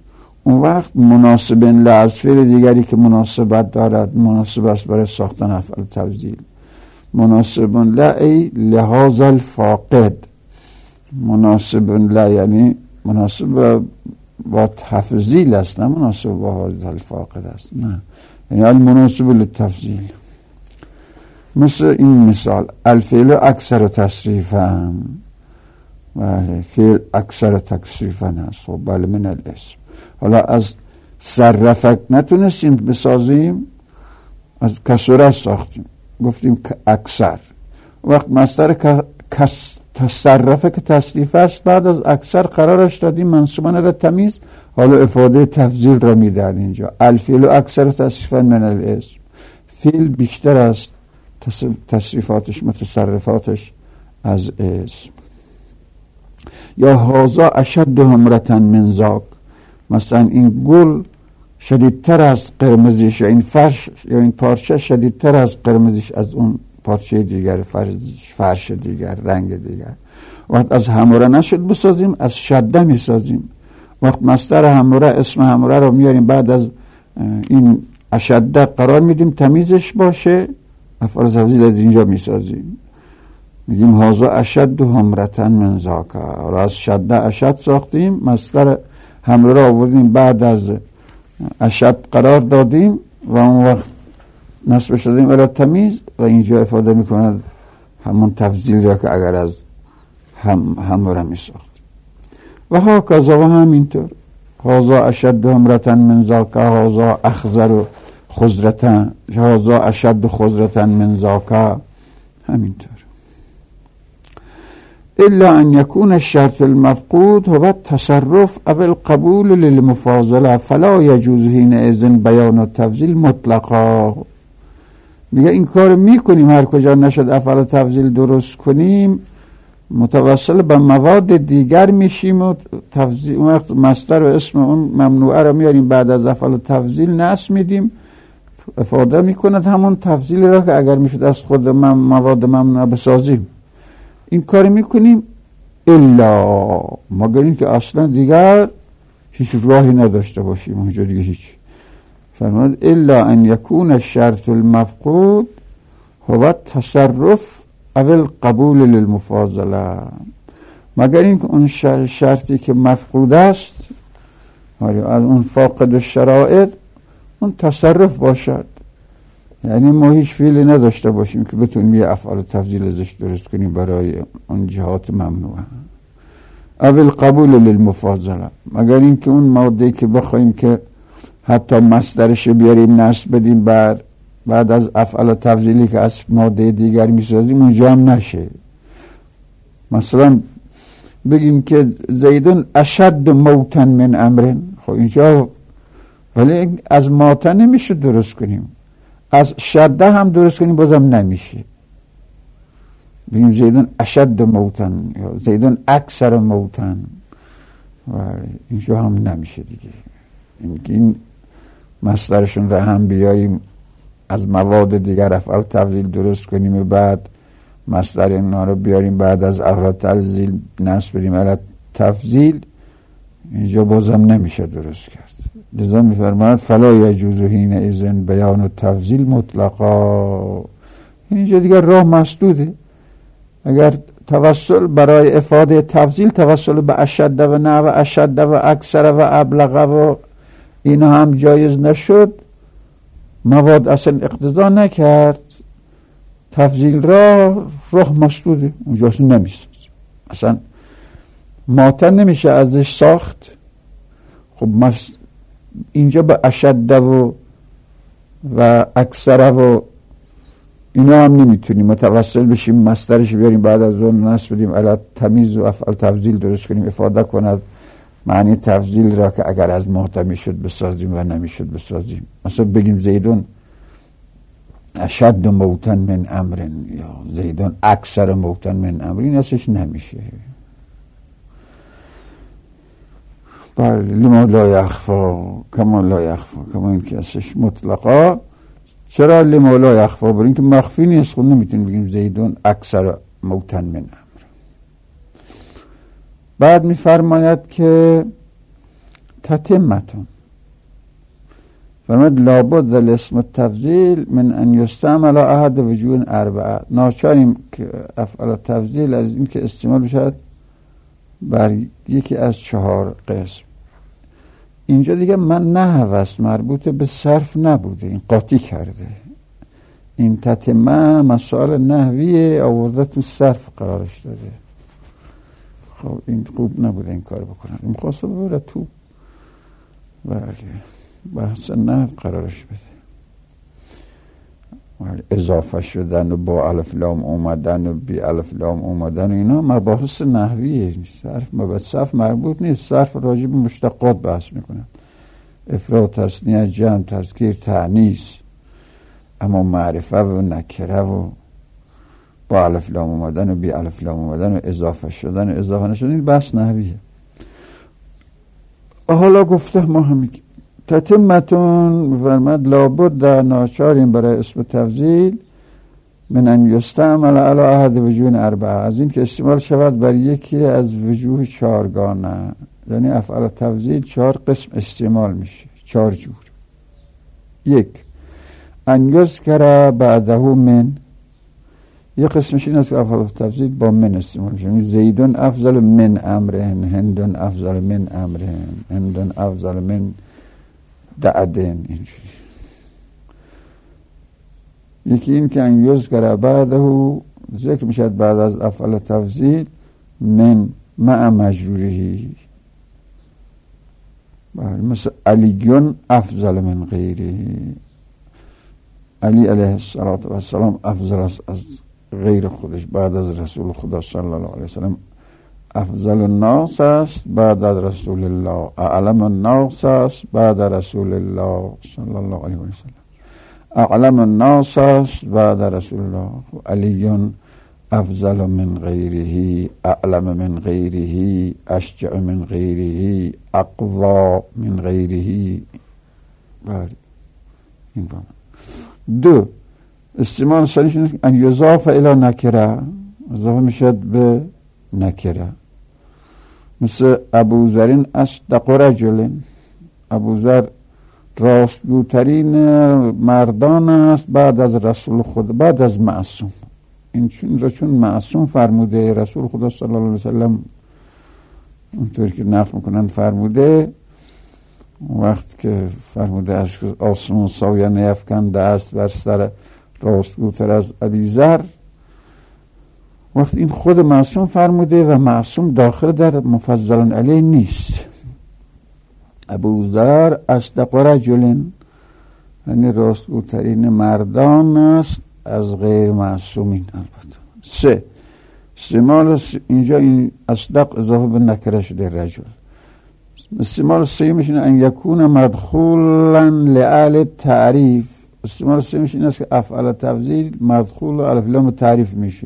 اون وقت مناسب له از فعل دیگری که مناسبت دارد، مناسب است برای ساختن افعال تفضیل. مناسب له ای لحاظ الفاقد، مناسب له یعنی مناسب با تفضیل است، نه مناسب با حاضر الفاقد است، نه، یعنی المناسب للتفضیل. مثل این مثال الفعل اکثر تصریفا، بله فعل اکثر تصریفا هست، خب بله من الاسم. حالا از صرفک نتونستیم بسازیم، از کسره ساختیم، گفتیم اکثر. وقت مصدر کس تصرفه که تصریف است، بعد از اکثر قرارش دادیم منصوبانه را تمیز، حالا افاده تفضیل را میداد اینجا. الفعل اکثر تصریفا من الاسم، فعل بیشتر است تصریفاتش متصرفاتش از اسم. یا هازا اشد حمرة من ذاک، مثلا این گل شدیدتر از قرمزیش، یا این فرش یا این پارچه شدیدتر از قرمزیش از اون پارچه دیگر، فرش, فرش دیگر، رنگ دیگر. وقت از هموره نشد بسازیم، از شده می سازیم. وقت مصدر هموره اسم هموره رو میاریم، بعد از این اشده قرار میدیم تمیزش باشه، افعال تفضیل از اینجا می سازیم، میگیم هازا اشد حمرة من ذاک. را از شده اشد ساختیم، مصدر هموره را آوردیم، بعد از اشد قرار دادیم و اون وقت نصب شدیم الی تمیز، و اینجا افاده میکند همون تفضیل را که اگر از هم هموره می ساخت. و ها کذا و همینطور هازا اشد حمرة من ذاک، هازا اخضر خضرة، هازا اشد خضرة من ذاک، همینطور. الا ان يكون الشرط المفقود هو التصرف او القبول للمفاضله فلا يجوز حينئذ بیان التفضیل مطلقا. میگه این کار میکنیم هر کجا نشد افعال تفضیل درست کنیم، متوسل به مواد دیگر میشیم و تفضیل وقت مصدر و اسم اون ممنوعه رو میاریم، بعد از افعال تفضیل نصب میدیم، افاده میکند همون تفضیل را که اگر میشد از خود من مواد ممنوعه بسازیم. این کار میکنیم الا مگر این که اصلا دیگر هیچ راهی نداشته باشیم اونجا دیگه هیچ. فرمود الا ان یکون الشرط المفقود هو التصرف او القبول للمفاضله، مگر این که اون شرطی که مفقود است، از اون فاقد الشرائط، اون تصرف باشد، یعنی ما هیچ فعلی نداشته باشیم که بتونیم یه افعال تفضیل ازش درست کنیم برای اون جهات ممنوعه. اول قبول للمفاضله، مگر اینکه اون ماده که بخوایم که حتی مصدرش بیاریم نصب بدیم بر بعد از افعال تفضیلی که از ماده دیگر میسازیم اونجا هم نشه. مثلا بگیم که زیدون اشد موتا من امر، خب اینجا ولی از ماتا نمیشه درست کنیم، از شده هم درست کنیم بازم نمیشه. بگیم زیدون اشد موتن یا زیدون اکثر موتن، اینجا هم نمیشه دیگه. این مصدرشون را هم بیاریم از مواد دیگر افعال تفضیل درست کنیم و بعد مصدر اینا رو بیاریم بعد از افعال تفضیل نصب بدیم علی تفضیل، اینجا بازم نمیشه درست کرد. لذا میفرماید فلا یجوز حینئذ بیان التفضیل مطلقا. اینجا دیگر راه مسدوده. اگر توسل برای افاده تفضیل توسل به اشد و نه و اشد و اکثر و ابلغ و اینا هم جایز نشد، مواد اصلا اقتضا نکرد، تفضیل را راه مسدوده، اونجا اصلا نمیشه، اصلا ماتن نمیشه ازش ساخت. خب مس اینجا به اشد و و اکثر و اینا هم نمیتونیم متوسل بشیم مصدرش بیاریم بعد از اون نصب بدیم علی تمیز و افعال تفضیل درست کنیم افاده کند معنی تفضیل را که اگر از محتمی شد بسازیم و نمیشد بسازیم. مثلا بگیم زیدون اشد موتن من امرن یا زیدون اکثر موتن من امرین، اصلش نمیشه. بله لما لا یخفا کما لا یخفا، کما این که اصلش مطلقا. چرا لما لا یخفا؟ برای اینکه مخفی نیست، خود نمیتونیم بگیم زیدون اکثر موتن من امر. بعد میفرماید که تتمتون فرمود لابد الاسم التفضیل من ان یستعمل احد وجوه اربعه. ناچاریم که افعال تفضیل از این که استعمال بشد بر یکی از چهار قسم. اینجا دیگه من نحو است، مربوط به صرف نبوده، این قاطی کرده. این تتمه مسائل نحویه آورده تو صرف قرارش داده. خب این خوب نبوده این کار بکنن، این خواسته ببره تو بله بحث نحو قرارش بده. اضافه شدن و با الف لام اومدن و بی الف لام اومدن و اینا مباحث نحویه، صرف به صرف مربوط نیست. صرف راجع به مشتقات بحث میکنن، افراد، تثنیه، جمع، تذکیر، تأنیث. اما معرفه و نکره و با الف لام اومدن و بی الف لام اومدن و اضافه شدن و اضافه نشدن این بحث نحویه. حالا گفته ما هم میگیم تتمتون فرمد لابد در ناچاریم برای اسم تفضیل من ان یستعمل علی احد وجوه اربعه، از این که استعمال شود بر یکی از وجوه چهارگانه. یعنی افعال تفضیل چهار قسم استعمال میشه، چهار جور. یک، ان یذکر بعده من، یک قسمش این است که افعال تفضیل با من استعمال میشه. زیدون افضل من امرهن، هندون افضل من امرهن، هندون افضل من دعدن. اینجوری. یکی این که ان یذکر بعده ذکر میشد بعد از افعال تفضیل من مع مجروره، مثل علیون افضل من غیره، علی علیه السلام افضل است از غیر خودش، بعد از رسول خدا صلی الله علیه وسلم افضل الناس است بعد از رسول الله، اعلم الناس است بعد از رسول الله صلی الله علیه وسلم، اعلم الناس است بعد از رسول الله. علیون افضل من غیره، اعلم من غیره، اشجع من غیره، اقوا من غیره. بله این با من. دو، استعمال ثانیش اینه ان یضاف الی نکره، اضافه میشد به نکره. مثل ابو ذرین اصدق رجل، ابو ذر راستگوترین مردان است بعد از رسول خدا، بعد از معصوم. این چون را چون معصوم فرموده، رسول خدا صلی الله علیه وسلم اونطور که نقل میکنن فرموده، وقت که فرموده از آسمون سایه نیفکنده است بر سر راستگوتر از ابی ذر، وقت این خود معصوم فرموده و معصوم داخل در مفضل علیه نیست. ابو ذر اصدق رجل، یعنی راستگوترین مردان است از غیر معصومین. البته سه، استعمال اینجا این اصدق اضافه به نکره شده رجل. استعمال سیمش اینه ان یکون مدخولا لعل تعریف. استعمال سیمش این است که افعال تفضیل مدخول و الف لام تعریف میشه،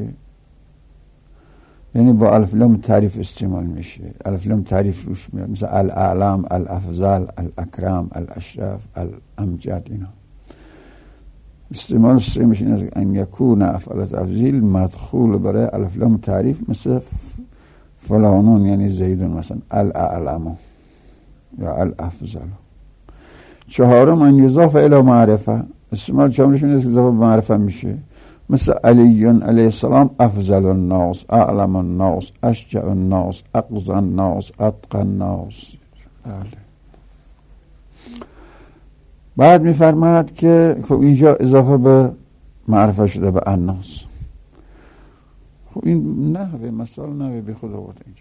یعنی با الف لام تعریف استعمال میشه، الف لام تعریف روش میاد، مثل الاعلام، الافضل، الاکرم، الاشرف، الامجد. اینا استعمال سیمش این است که ان یکون افعال تفضیل مدخول برای الف لام تعریف، مثل فلانون یعنی زیدون مثلا الاعلم یا الافضل. چهارم ان یضاف الی معرفه، استعمال چهارمش این است که اضافه به معرفه میشه، مثل علیون علیه السلام افضل الناس، اعلم الناس، اشجع الناس، اقضى الناس، اتقى الناس. بله. بعد میفرماید که خب اینجا اضافه به معرفه شده به الناس. خب این نحوه مثال نحوه بی خود آورده اینجا.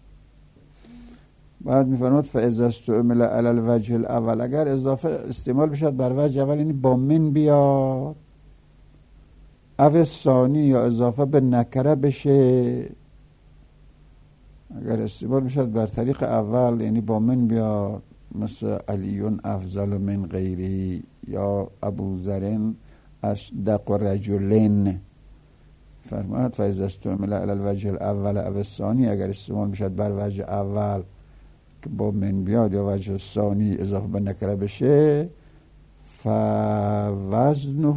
بعد میفرماید فاذا استعمل علی الوجه الاول، اگر اضافه استعمال بشد بر وجه اول، یعنی با من بیاد، او ثانی یا اضافه به نکره بشه. اگر استعمال بشد بر طریق اول یعنی با من بیاد، مثل علیون افضل من غیری یا ابو ذرین اصدق رجلین. فرماید فاذا استعمل علی الوجه الاول او الثانی، اگر استعمال بشد بر وجه اول که با من بیاد یا وجه ثانی اضافه به نکره بشه، فوزنه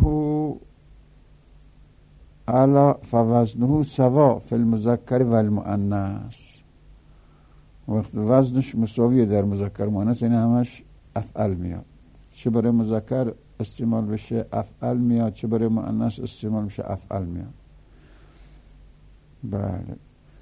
علا فوزنه سوا فی المذکر و المؤنث. وقت وزنش مساویه در مذکر و مؤنث، یعنی همش افعال میاد. چه برای مذکر استعمال بشه افعل میاد، چه برای مؤنث استعمال بشه افعل میاد. بله.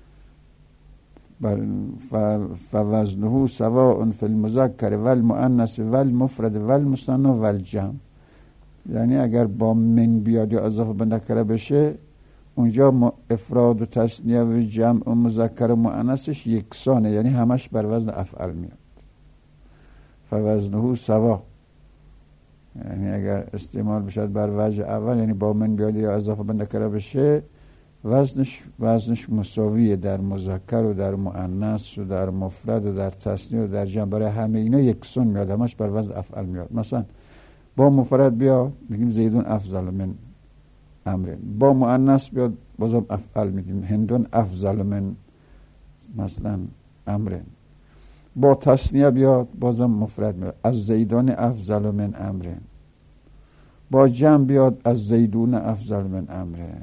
فوزنه سواء فی المذکر والمؤنث والمفرد والمثنى والجمع. یعنی اگر با من بیاد یا اضافه به نکره بشه اونجا افراد و تثنیه و جمع و مذکر و مؤنثش یکسانه، یعنی همش بر وزن افعل میاد. فوزنه سوا، یعنی اگر استعمال بشد بر وجه اول، یعنی با من بیاد یا اضافه به نکره بشه، وزنش وزنش مساویه در مذکر و در مؤنث و در مفرد و در تثنیه و در جمع. برای همه اینا یکسان میاد، همش بر وزن افعل میاد. مثلا با مفرد بیاد میگیم زیدون افضل من امرن، با مؤنث بیاد بازم افعل میگیم هندون افضل من مثلا امرن. با تثنیه بیاد بازم مفرد میاد از زیدان افضل من امرن. با جمع بیاد از زیدون افضل من امرن.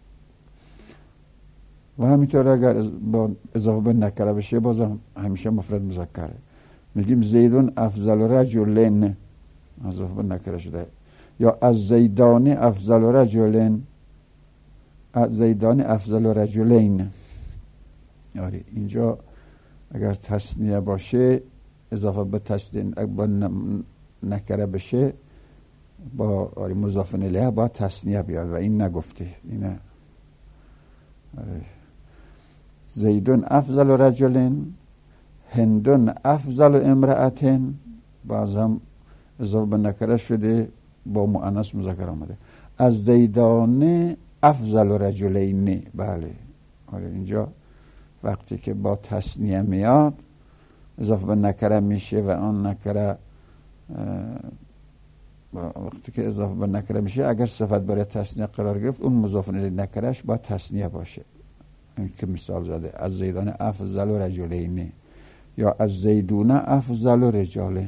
و همینطور اگر با اضافه به نکره بشه بازم همیشه مفرد مذکره. میگیم زیدون افضل رجلین، اضافه به نکره شده. یا از زیدان افضل رجلین، از زیدان افضل رجلین. آره اینجا اگر تثنیه باشه اضافه به تثنیه با نکره بشه با آره مضاف الیه با تثنیه بیاد و این نگفته. اینه آره. زیدون افضل رجلین، هندون افضل امرأتین، باز هم اضافه به نکره شده با مؤنث مذکر آمده. از زیدان افضل رجلین. بله آره اینجا وقتی که با تثنیه میاد اضافه به نکره میشه و آن نکره وقتی که اضافه به نکره میشه اگر صفت برای تثنیه قرار گرفت اون مضاف الیه نکرهش با تثنیه باشه. این که مثال زده از زیدان افضل رجلین یا از زیدون افضل رجالین،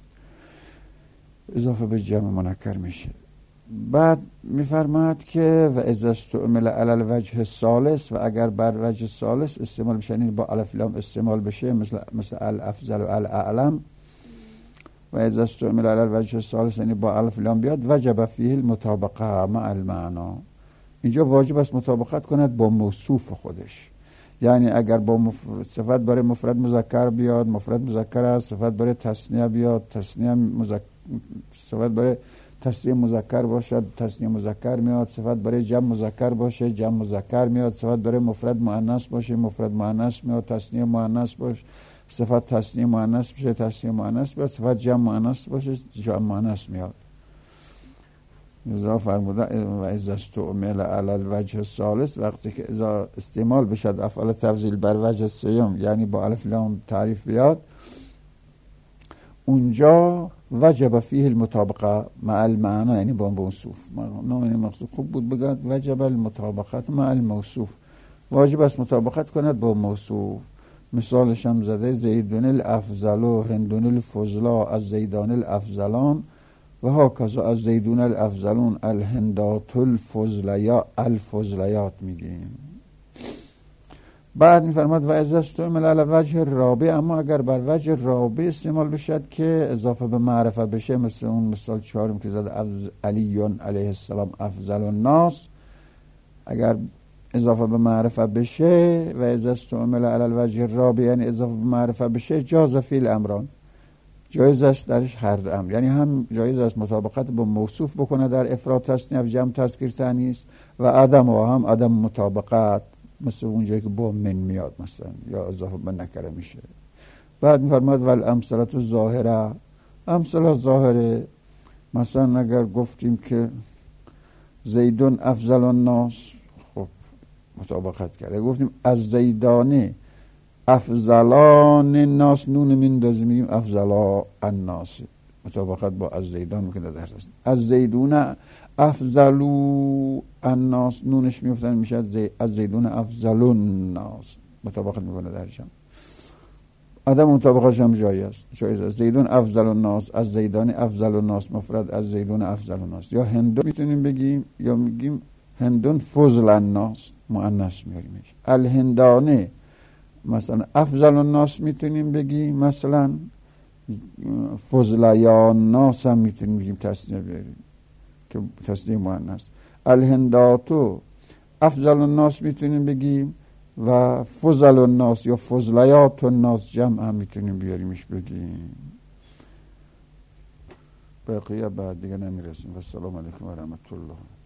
اضافه به جمع منکر میشه. بعد میفرماد که و اذا استعمل علی الوجه الثالث، و اگر بر وجه ثالث استعمال بشه یعنی با الف لام استعمال بشه مثل مثل الافضل و الاعلم. و اذا استعمل علی الوجه الثالث یعنی با الف لام بیاد وجب فیه المطابقه مع المعنا. اینجا واجب است مطابقت کند با موصوف خودش. یعنی اگر با مفرد صفت برای مفرد مذکر بیاد مفرد مذکر است، صفت برای تثنیه بیاد تثنیه مذکر، صفت برای تثنیه مذکر باشد تثنیه مذکر میاد، صفت برای جمع مذکر باشه جمع مذکر میاد، صفت برای مفرد مؤنث باشه مفرد مؤنث میاد، تثنیه مؤنث باشه صفت تثنیه مؤنث بشه تثنیه مؤنث بیاد، صفت جمع مؤنث باشه جمع مؤنث میاد. اذا فرموده و اذا استعمل علی الوجه الثالث، وقتی که اذا استعمال بشد افعال تفضیل بر وجه سیوم یعنی با الف لام تعریف بیاد اونجا وجب فیه المطابقه مع المعنا، یعنی با موصوف. معنا یعنی مقصود خوب بود بگید وجب المطابقت مع الموصوف، واجب است مطابقت کند با موصوف. مثالش هم زده زیدون الافضل و هندون الفضلا از زیدان الافضلان و هاکذا از زیدون الافضلون الهندات الفضلیا الفضلیات میگیم. بعد میفرماد و اذا استعمل علی وجه الرابع، اما اگر بر وجه رابع استعمال بشد که اضافه به معرفه بشه مثل اون مثال چهارم که زده علی علیه السلام افضل الناس، اگر اضافه به معرفه بشه و اذا استعمل علی الوجه الرابع یعنی اضافه به معرفه بشه جاز فی الامران، جایز است درش هر دو امر، یعنی هم جایز است مطابقت با موصوف بکنه در افراد تثنیه و جمع تذکیر تانیث و عدم و هم عدم مطابقت مثل اونجایی که با من میاد مثلا یا اضافه به نکره میشه. بعد میفرماد والامثله الظاهره، امثله ظاهره مثلا اگر گفتیم که زیدون افضل الناس خب مطابقت کرده، گفتیم از زیدانه افضلان الناس نون میندازیم میگیم افضلا الناس، مطابقت با از زیدان میکنه در هست. از زیدون افضلو الناس نونش میفتن میشه زی... از زیدون افضلون الناس، مطابقت میکنه در جمع. عدم مطابقتش هم جایی است، جایز است. زیدون افضل الناس از زیدان افضل الناس مفرد از زیدون افضل الناس. یا هندون میتونیم بگیم یا میگیم هندون فضل الناس مؤنث میاریم. الهندانه مثلا افضل الناس میتونیم بگیم مثلا فضلیان ناس هم میتونیم بگیم تصنیه بیاریم که تصنیه مؤنث. الهنداتو افضل الناس میتونیم بگیم و فضل الناس یا فضلیات الناس جمع هم میتونیم بیاریمش بگیم. بقیه بعد دیگه نمیرسیم. و السلام علیکم و رحمت الله.